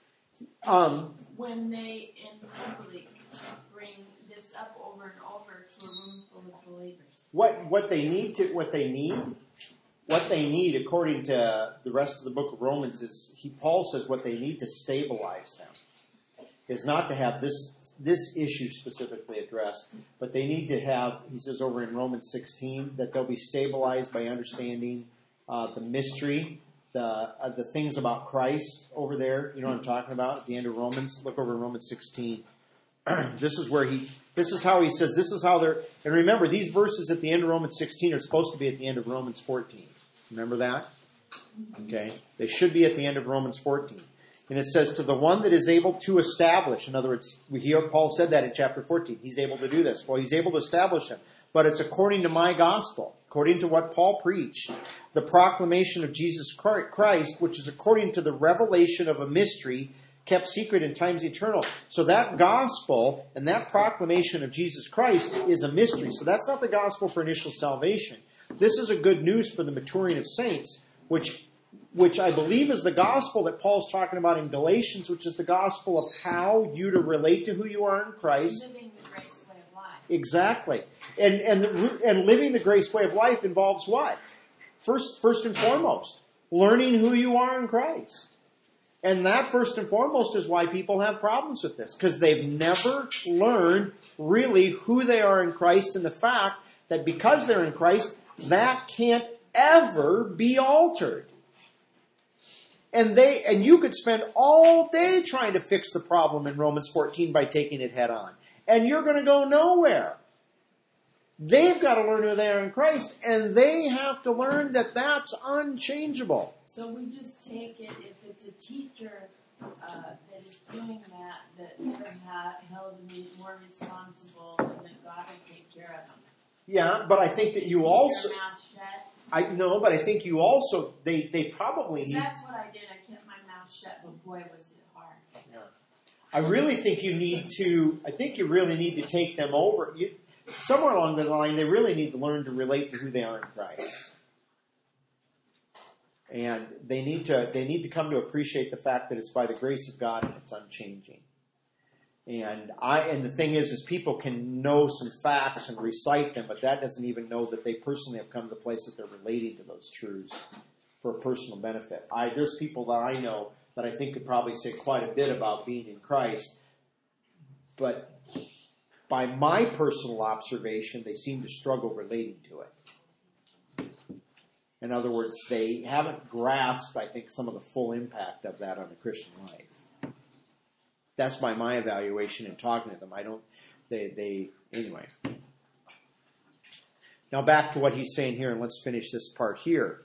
When they in public bring this up over and over to a room full of believers. What they need, according to the rest of the book of Romans, is Paul says what they need to stabilize them. is not to have this issue specifically addressed, but they need to have, he says over in Romans 16, that they'll be stabilized by understanding the mystery, the things about Christ over there. You know what I'm talking about at the end of Romans? Look over in Romans 16. This is how he says, this is how they're, and remember, these verses at the end of Romans 16 are supposed to be at the end of Romans 14. Remember that? Okay. They should be at the end of Romans 14. And it says, to the one that is able to establish. In other words, Paul said that in chapter 14. He's able to do this. Well, he's able to establish them. But it's according to my gospel, according to what Paul preached. The proclamation of Jesus Christ, which is according to the revelation of a mystery kept secret in times eternal. So that gospel and that proclamation of Jesus Christ is a mystery. So that's not the gospel for initial salvation. This is a good news for the maturing of saints, which I believe is the gospel that Paul's talking about in Galatians, which is the gospel of how you to relate to who you are in Christ. Living the grace way of life. Exactly. And living the grace way of life involves what? First and foremost, learning who you are in Christ. And that first and foremost is why people have problems with this, because they've never learned really who they are in Christ, and the fact that because they're in Christ, that can't ever be altered. And you could spend all day trying to fix the problem in Romans 14 by taking it head on. And you're going to go nowhere. They've got to learn who they are in Christ, and they have to learn that that's unchangeable. So we just take it, if it's a teacher that is doing that they're held to be more responsible and that God will take care of them. Yeah, but I think that you also... Keep your mouth shut. But I think you also, they probably need... That's what I did. I kept my mouth shut, but boy, was it hard. Yeah. I really think you really need to take them over. Somewhere along the line, they really need to learn to relate to who they are in Christ. And they need to come to appreciate the fact that it's by the grace of God and it's unchanging. And the thing is people can know some facts and recite them, but that doesn't even know that they personally have come to the place that they're relating to those truths for a personal benefit. There's people that I know that I think could probably say quite a bit about being in Christ, but by my personal observation, they seem to struggle relating to it. In other words, they haven't grasped, I think, some of the full impact of that on the Christian life. That's by my evaluation in talking to them. Anyway. Now back to what he's saying here, and let's finish this part here.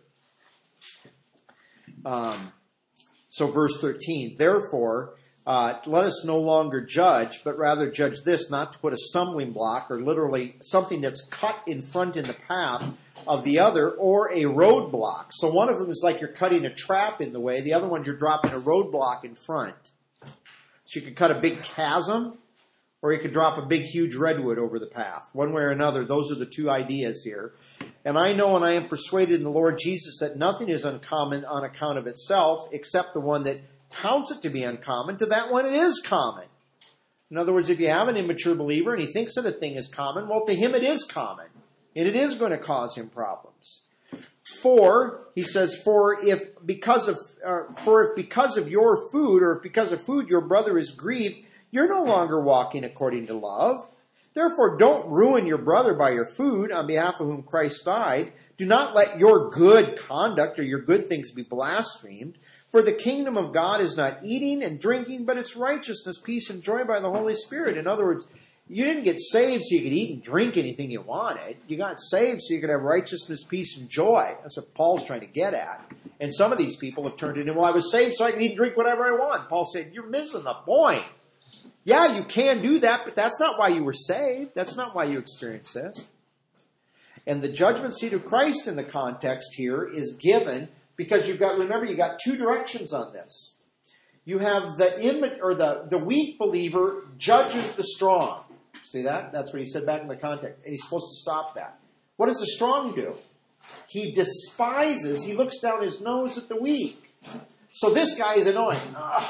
So verse 13, therefore, let us no longer judge, but rather judge this, not to put a stumbling block, or literally something that's cut in front in the path of the other, or a roadblock. So one of them is like you're cutting a trap in the way. The other one, you're dropping a roadblock in front. So you could cut a big chasm, or you could drop a big, huge redwood over the path. One way or another, those are the two ideas here. And I know and I am persuaded in the Lord Jesus that nothing is uncommon on account of itself, except the one that counts it to be uncommon. To that one it is common. In other words, if you have an immature believer and he thinks that a thing is common, well, to him it is common. And it is going to cause him problems. He says, for if because of your food, or if because of food your brother is grieved, you're no longer walking according to love. Therefore, don't ruin your brother by your food, on behalf of whom Christ died. Do not let your good conduct or your good things be blasphemed. For the kingdom of God is not eating and drinking, but it's righteousness, peace, and joy by the Holy Spirit. In other words, you didn't get saved so you could eat and drink anything you wanted. You got saved so you could have righteousness, peace, and joy. That's what Paul's trying to get at. And some of these people have turned it into, well, I was saved so I can eat and drink whatever I want. Paul said, you're missing the point. Yeah, you can do that, but that's not why you were saved. That's not why you experienced this. And the judgment seat of Christ in the context here is given because you got two directions on this. You have the weak believer judges the strong. See that? That's what he said back in the context. And he's supposed to stop that. What does the strong do? He looks down his nose at the weak. So this guy is annoying.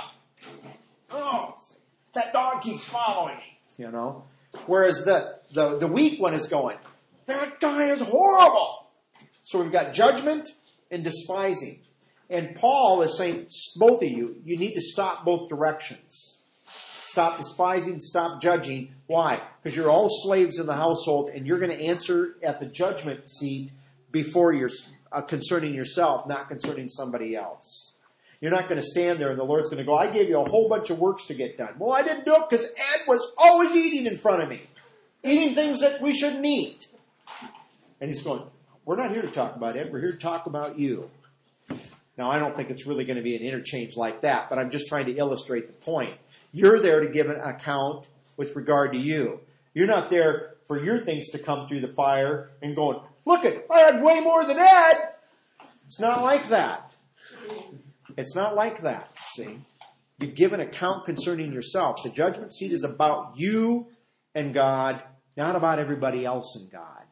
That dog keeps following me. Whereas the weak one is going, that guy is horrible. So we've got judgment and despising. And Paul is saying, both of you need to stop both directions. Stop despising, stop judging. Why? Because you're all slaves in the household, and you're going to answer at the judgment seat before you're concerning yourself, not concerning somebody else. You're not going to stand there and the Lord's going to go, I gave you a whole bunch of works to get done. Well, I didn't do it because Ed was always eating in front of me. Eating things that we shouldn't eat. And he's going, we're not here to talk about Ed. We're here to talk about you. Now, I don't think it's really going to be an interchange like that, but I'm just trying to illustrate the point. You're there to give an account with regard to you. You're not there for your things to come through the fire and going, look it, I had way more than Ed. It's not like that. It's not like that, see. You give an account concerning yourself. The judgment seat is about you and God, not about everybody else and God.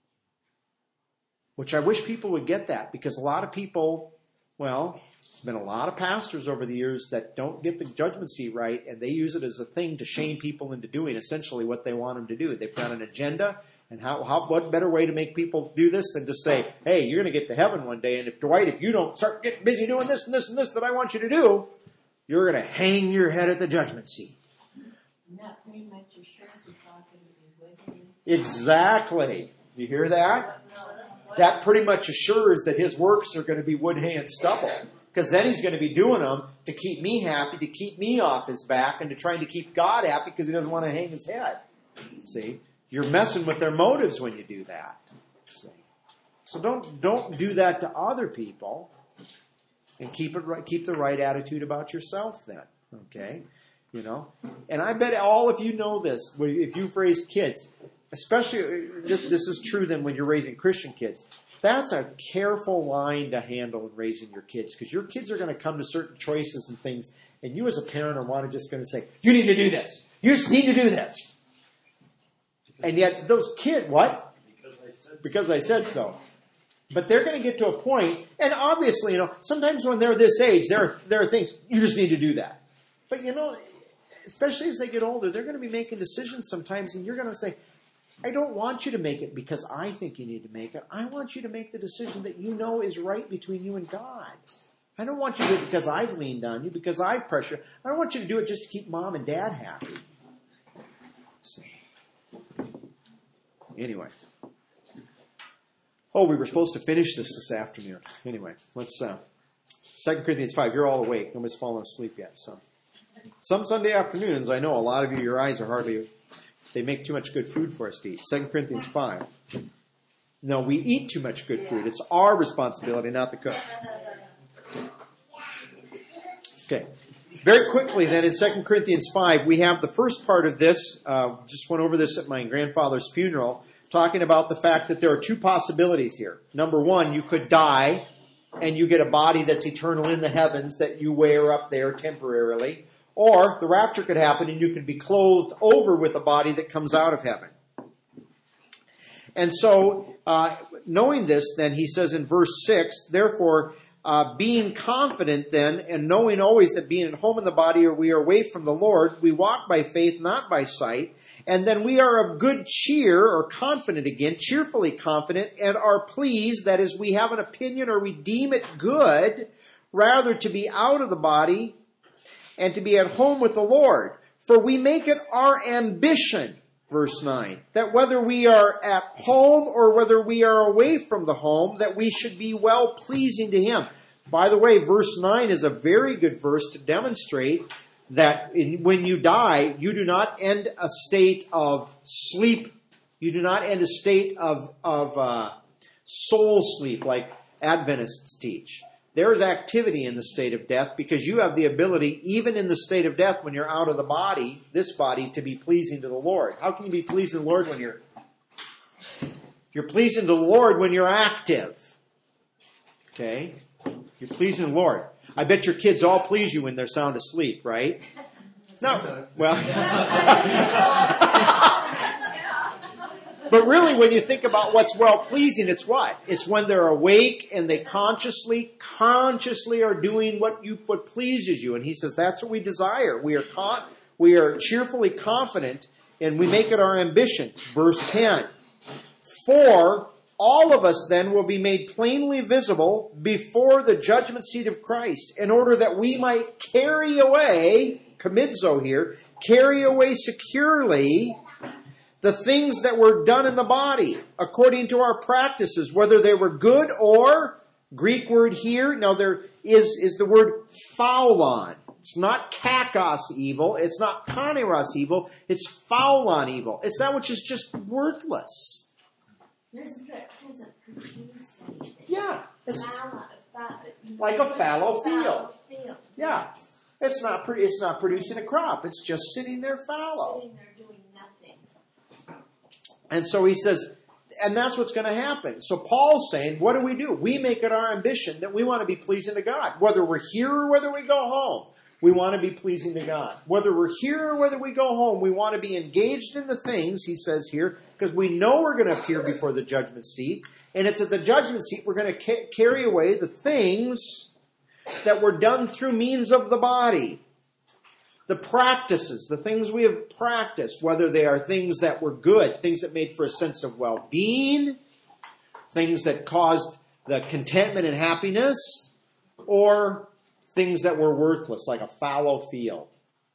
Which I wish people would get that, because a lot of people, well, there's been a lot of pastors over the years that don't get the judgment seat right, and they use it as a thing to shame people into doing essentially what they want them to do. They've got an agenda, and what better way to make people do this than to say, hey, you're going to get to heaven one day, and if Dwight, if you don't start getting busy doing this and this and this that I want you to do, you're going to hang your head at the judgment seat. Not pretty much assurance is not going to be with him. Exactly. You hear that? That pretty much assures that his works are going to be wood, hay, and stubble. Because then he's going to be doing them to keep me happy, to keep me off his back, and to trying to keep God happy because he doesn't want to hang his head. See? You're messing with their motives when you do that. See? So don't do that to other people, and keep the right attitude about yourself then. Okay? You know? And I bet all of you know this. If you've raised kids, especially, this is true then when you're raising Christian kids, that's a careful line to handle in raising your kids, because your kids are going to come to certain choices and things, and you as a parent are just going to say, you need to do this. You just need to do this. And yet those kids, what? Because I said so. But they're going to get to a point, and obviously, sometimes when they're this age, there are things, you just need to do that. But especially as they get older, they're going to be making decisions sometimes, and you're going to say, I don't want you to make it because I think you need to make it. I want you to make the decision that you know is right between you and God. I don't want you to do it because I've leaned on you, because I've pressured. I don't want you to do it just to keep mom and dad happy. So, anyway. Oh, we were supposed to finish this afternoon. Anyway, let's 2 Corinthians 5. You're all awake. Nobody's fallen asleep yet. So, some Sunday afternoons, I know a lot of you, your eyes are hardly... They make too much good food for us to eat. 2 Corinthians 5. No, we eat too much good food. It's our responsibility, not the cook's. Okay. Very quickly then in 2 Corinthians 5, we have the first part of this. Just went over this at my grandfather's funeral, talking about the fact that there are two possibilities here. Number one, you could die and you get a body that's eternal in the heavens that you wear up there temporarily. Or the rapture could happen and you could be clothed over with a body that comes out of heaven. And so, knowing this, then, he says in verse 6, therefore, being confident then, and knowing always that being at home in the body or we are away from the Lord, we walk by faith, not by sight. And then we are of good cheer, or confident again, cheerfully confident, and are pleased, that is, we have an opinion or we deem it good, rather to be out of the body and to be at home with the Lord. For we make it our ambition, verse 9, that whether we are at home or whether we are away from the home, that we should be well-pleasing to Him. By the way, verse 9 is a very good verse to demonstrate that when you die, you do not end a state of sleep. You do not end a state of soul sleep like Adventists teach. There is activity in the state of death because you have the ability, even in the state of death, when you're out of the body, this body, to be pleasing to the Lord. How can you be pleasing to the Lord when you're pleasing to the Lord when you're active? Okay? You're pleasing the Lord. I bet your kids all please you when they're sound asleep, right? No. Well, but really, when you think about what's well-pleasing, it's what? It's when they're awake and they consciously are doing what pleases you. And he says that's what we desire. We are cheerfully confident, and we make it our ambition. Verse 10. For all of us then will be made plainly visible before the judgment seat of Christ, in order that we might carry away comidzo here, carry away securely the things that were done in the body, according to our practices, whether they were good or, Greek word here, now there is the word phaulon. It's not kakos evil, it's not paneros evil, it's phaulon evil. It's that which is just worthless. Doesn't produce anything. Yeah. It's Like a fallow field. field. Yeah. It's not producing a crop. It's just sitting there fallow. Sitting there doing nothing. And so he says, and that's what's going to happen. So Paul's saying, what do? We make it our ambition that we want to be pleasing to God. Whether we're here or whether we go home, we want to be pleasing to God. Whether we're here or whether we go home, we want to be engaged in the things, he says here, because we know we're going to appear before the judgment seat. And it's at the judgment seat we're going to carry away the things that were done through means of the body. The practices, the things we have practiced, whether they are things that were good, things that made for a sense of well-being, things that caused the contentment and happiness, or things that were worthless, like a fallow field.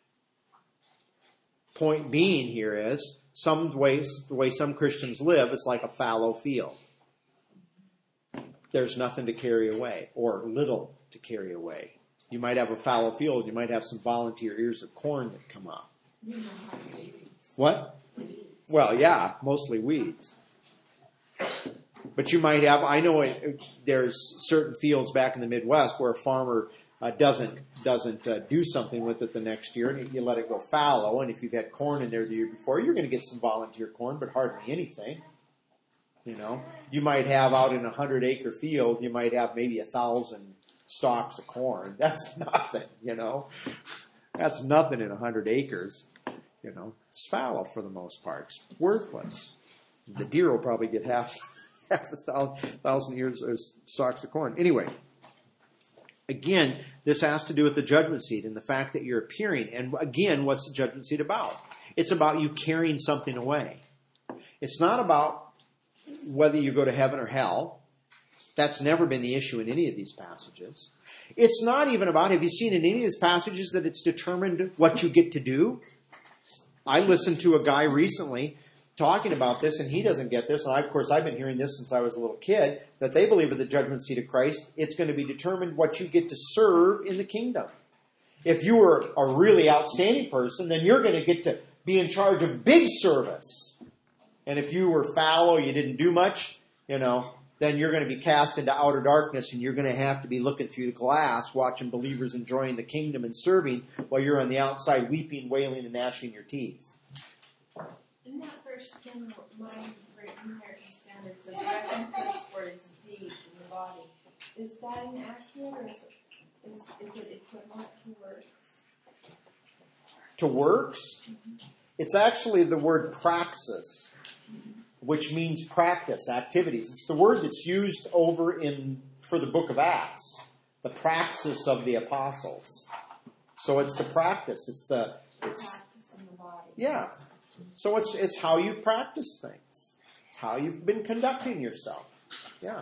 Point being here is, the way some Christians live, it's like a fallow field. There's nothing to carry away, or little to carry away. You might have a fallow field. You might have some volunteer ears of corn that come up. What? Well, yeah, mostly weeds. But you might have, I know there's certain fields back in the Midwest where a farmer doesn't do something with it the next year, and you let it go fallow. And if you've had corn in there the year before, you're going to get some volunteer corn, but hardly anything. You know, you might have out in a 100-acre field, you might have maybe 1,000 stalks of corn. That's nothing, you know. That's nothing in 100 acres. You know, it's fallow for the most part. It's worthless. The deer will probably get half 1,000 years of stalks of corn. Anyway, again, this has to do with the judgment seat and the fact that you're appearing. And again, what's the judgment seat about? It's about you carrying something away. It's not about whether you go to heaven or hell. That's never been the issue in any of these passages. It's not even about, have you seen in any of these passages that it's determined what you get to do? I listened to a guy recently talking about this, and he doesn't get this. And of course, I've been hearing this since I was a little kid, that they believe at the judgment seat of Christ, it's going to be determined what you get to serve in the kingdom. If you were a really outstanding person, then you're going to get to be in charge of big service. And if you were fallow, you didn't do much, you know, then you're going to be cast into outer darkness, and you're going to have to be looking through the glass, watching believers enjoying the kingdom and serving, while you're on the outside weeping, wailing, and gnashing your teeth. In that verse 10, my American Standard says, recompense for his deeds in the body. Is that inaccurate, or is it equivalent to works? To works? It's actually the word praxis, which means practice, activities. It's the word that's used over for the book of Acts, the praxis of the apostles. So it's the practice. It's Practice in the body. Yeah. So it's how you've practiced things. It's how you've been conducting yourself. Yeah.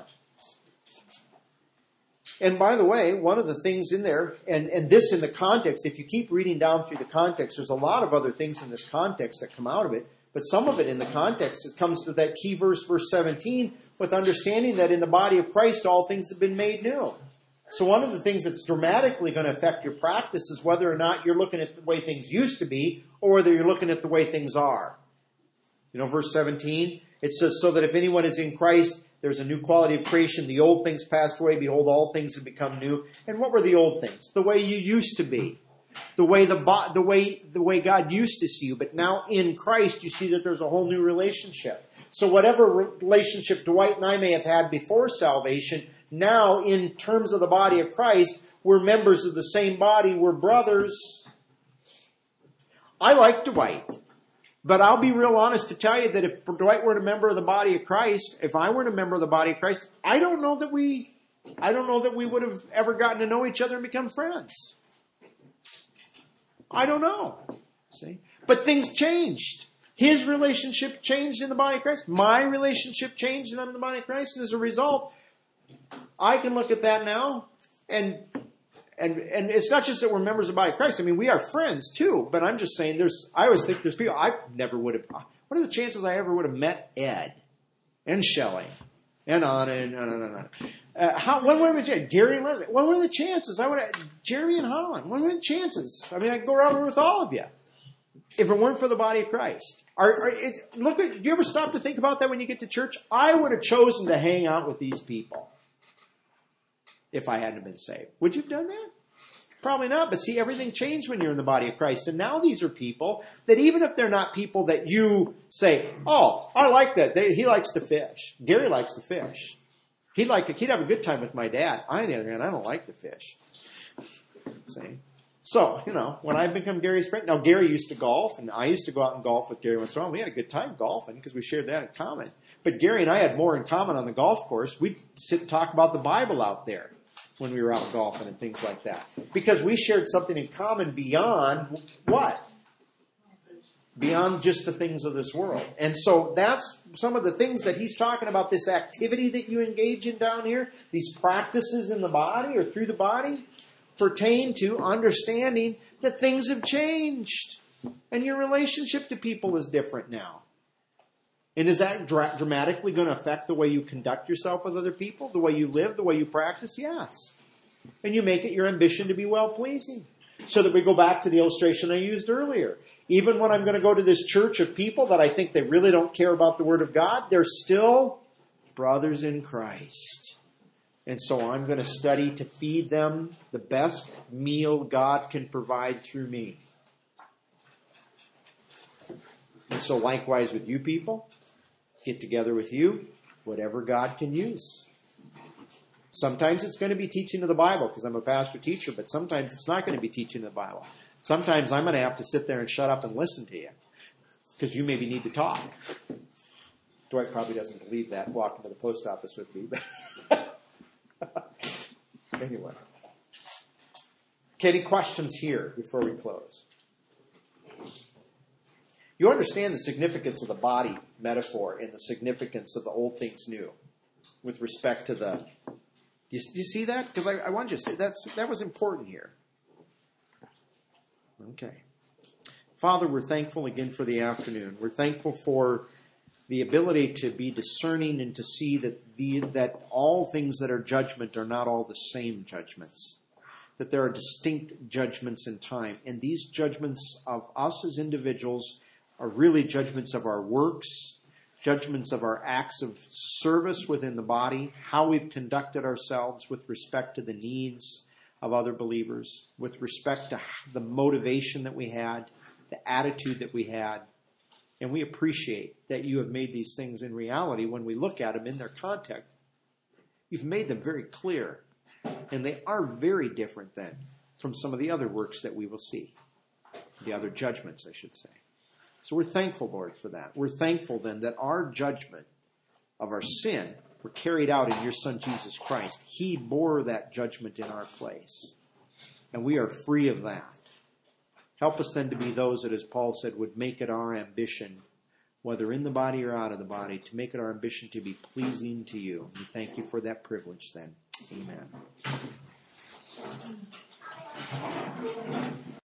And by the way, one of the things in there, and this in the context, if you keep reading down through the context, there's a lot of other things in this context that come out of it. But some of it in the context, it comes to that key verse 17, with understanding that in the body of Christ, all things have been made new. So one of the things that's dramatically going to affect your practice is whether or not you're looking at the way things used to be, or whether you're looking at the way things are. You know, verse 17, it says, so that if anyone is in Christ, there's a new quality of creation. The old things passed away. Behold, all things have become new. And what were the old things? The way you used to be. The way God used to see you, but now in Christ you see that there's a whole new relationship. So whatever relationship Dwight and I may have had before salvation, now in terms of the body of Christ, we're members of the same body, we're brothers. I like Dwight, but I'll be real honest to tell you that if Dwight were a member of the body of Christ, if I were a member of the body of Christ, I don't know that we would have ever gotten to know each other and become friends. I don't know. See? But things changed. His relationship changed in the body of Christ. My relationship changed in the body of Christ. And as a result, I can look at that now and And it's not just that we're members of the body of Christ. I mean, we are friends too, but I'm just saying I always think there's people I never would have, what are the chances I ever would have met Ed and Shelley and Anna and when were the chances? Gary and Leslie. What were the chances? I would have, Jeremy and Holland. What were the chances? I mean, I'd go around with all of you if it weren't for the body of Christ. Do you ever stop to think about that when you get to church? I would have chosen to hang out with these people if I hadn't been saved. Would you have done that? Probably not. But see, everything changed when you're in the body of Christ. And now these are people that even if they're not people that you say, oh, I like that. He likes to fish. Gary likes to fish. He'd have a good time with my dad. I, on the other hand, I don't like to fish. See? So, when I become Gary's friend, now Gary used to golf, and I used to go out and golf with Gary once in a while. We had a good time golfing because we shared that in common. But Gary and I had more in common on the golf course. We'd sit and talk about the Bible out there when we were out golfing and things like that. Because we shared something in common beyond what? Beyond just the things of this world. And so that's some of the things that he's talking about, this activity that you engage in down here, these practices in the body or through the body, pertain to understanding that things have changed. And your relationship to people is different now. And is that dramatically going to affect the way you conduct yourself with other people, the way you live, the way you practice? Yes. And you make it your ambition to be well-pleasing. So that we go back to the illustration I used earlier. Even when I'm going to go to this church of people that I think they really don't care about the Word of God, they're still brothers in Christ. And so I'm going to study to feed them the best meal God can provide through me. And so likewise with you people, get together with you, whatever God can use. Sometimes it's going to be teaching of the Bible because I'm a pastor teacher, but sometimes it's not going to be teaching of the Bible. Sometimes I'm going to have to sit there and shut up and listen to you because you maybe need to talk. Dwight probably doesn't believe that walking to the post office with me. But anyway. Okay, any questions here before we close? You understand the significance of the body metaphor and the significance of the old things new with respect to the... Do you see that? Because I wanted you to say that was important here. Okay. Father, we're thankful again for the afternoon. We're thankful for the ability to be discerning and to see that all things that are judgment are not all the same judgments. That there are distinct judgments in time. And these judgments of us as individuals are really judgments of our works, judgments of our acts of service within the body, how we've conducted ourselves with respect to the needs of other believers, with respect to the motivation that we had, the attitude that we had. And we appreciate that you have made these things in reality when we look at them in their context. You've made them very clear. And they are very different then from some of the other works that we will see. The other judgments, I should say. So we're thankful, Lord, for that. We're thankful then that our judgment of our sin were carried out in your Son, Jesus Christ. He bore that judgment in our place. And we are free of that. Help us then to be those that, as Paul said, would make it our ambition, whether in the body or out of the body, to make it our ambition to be pleasing to you. We thank you for that privilege then. Amen.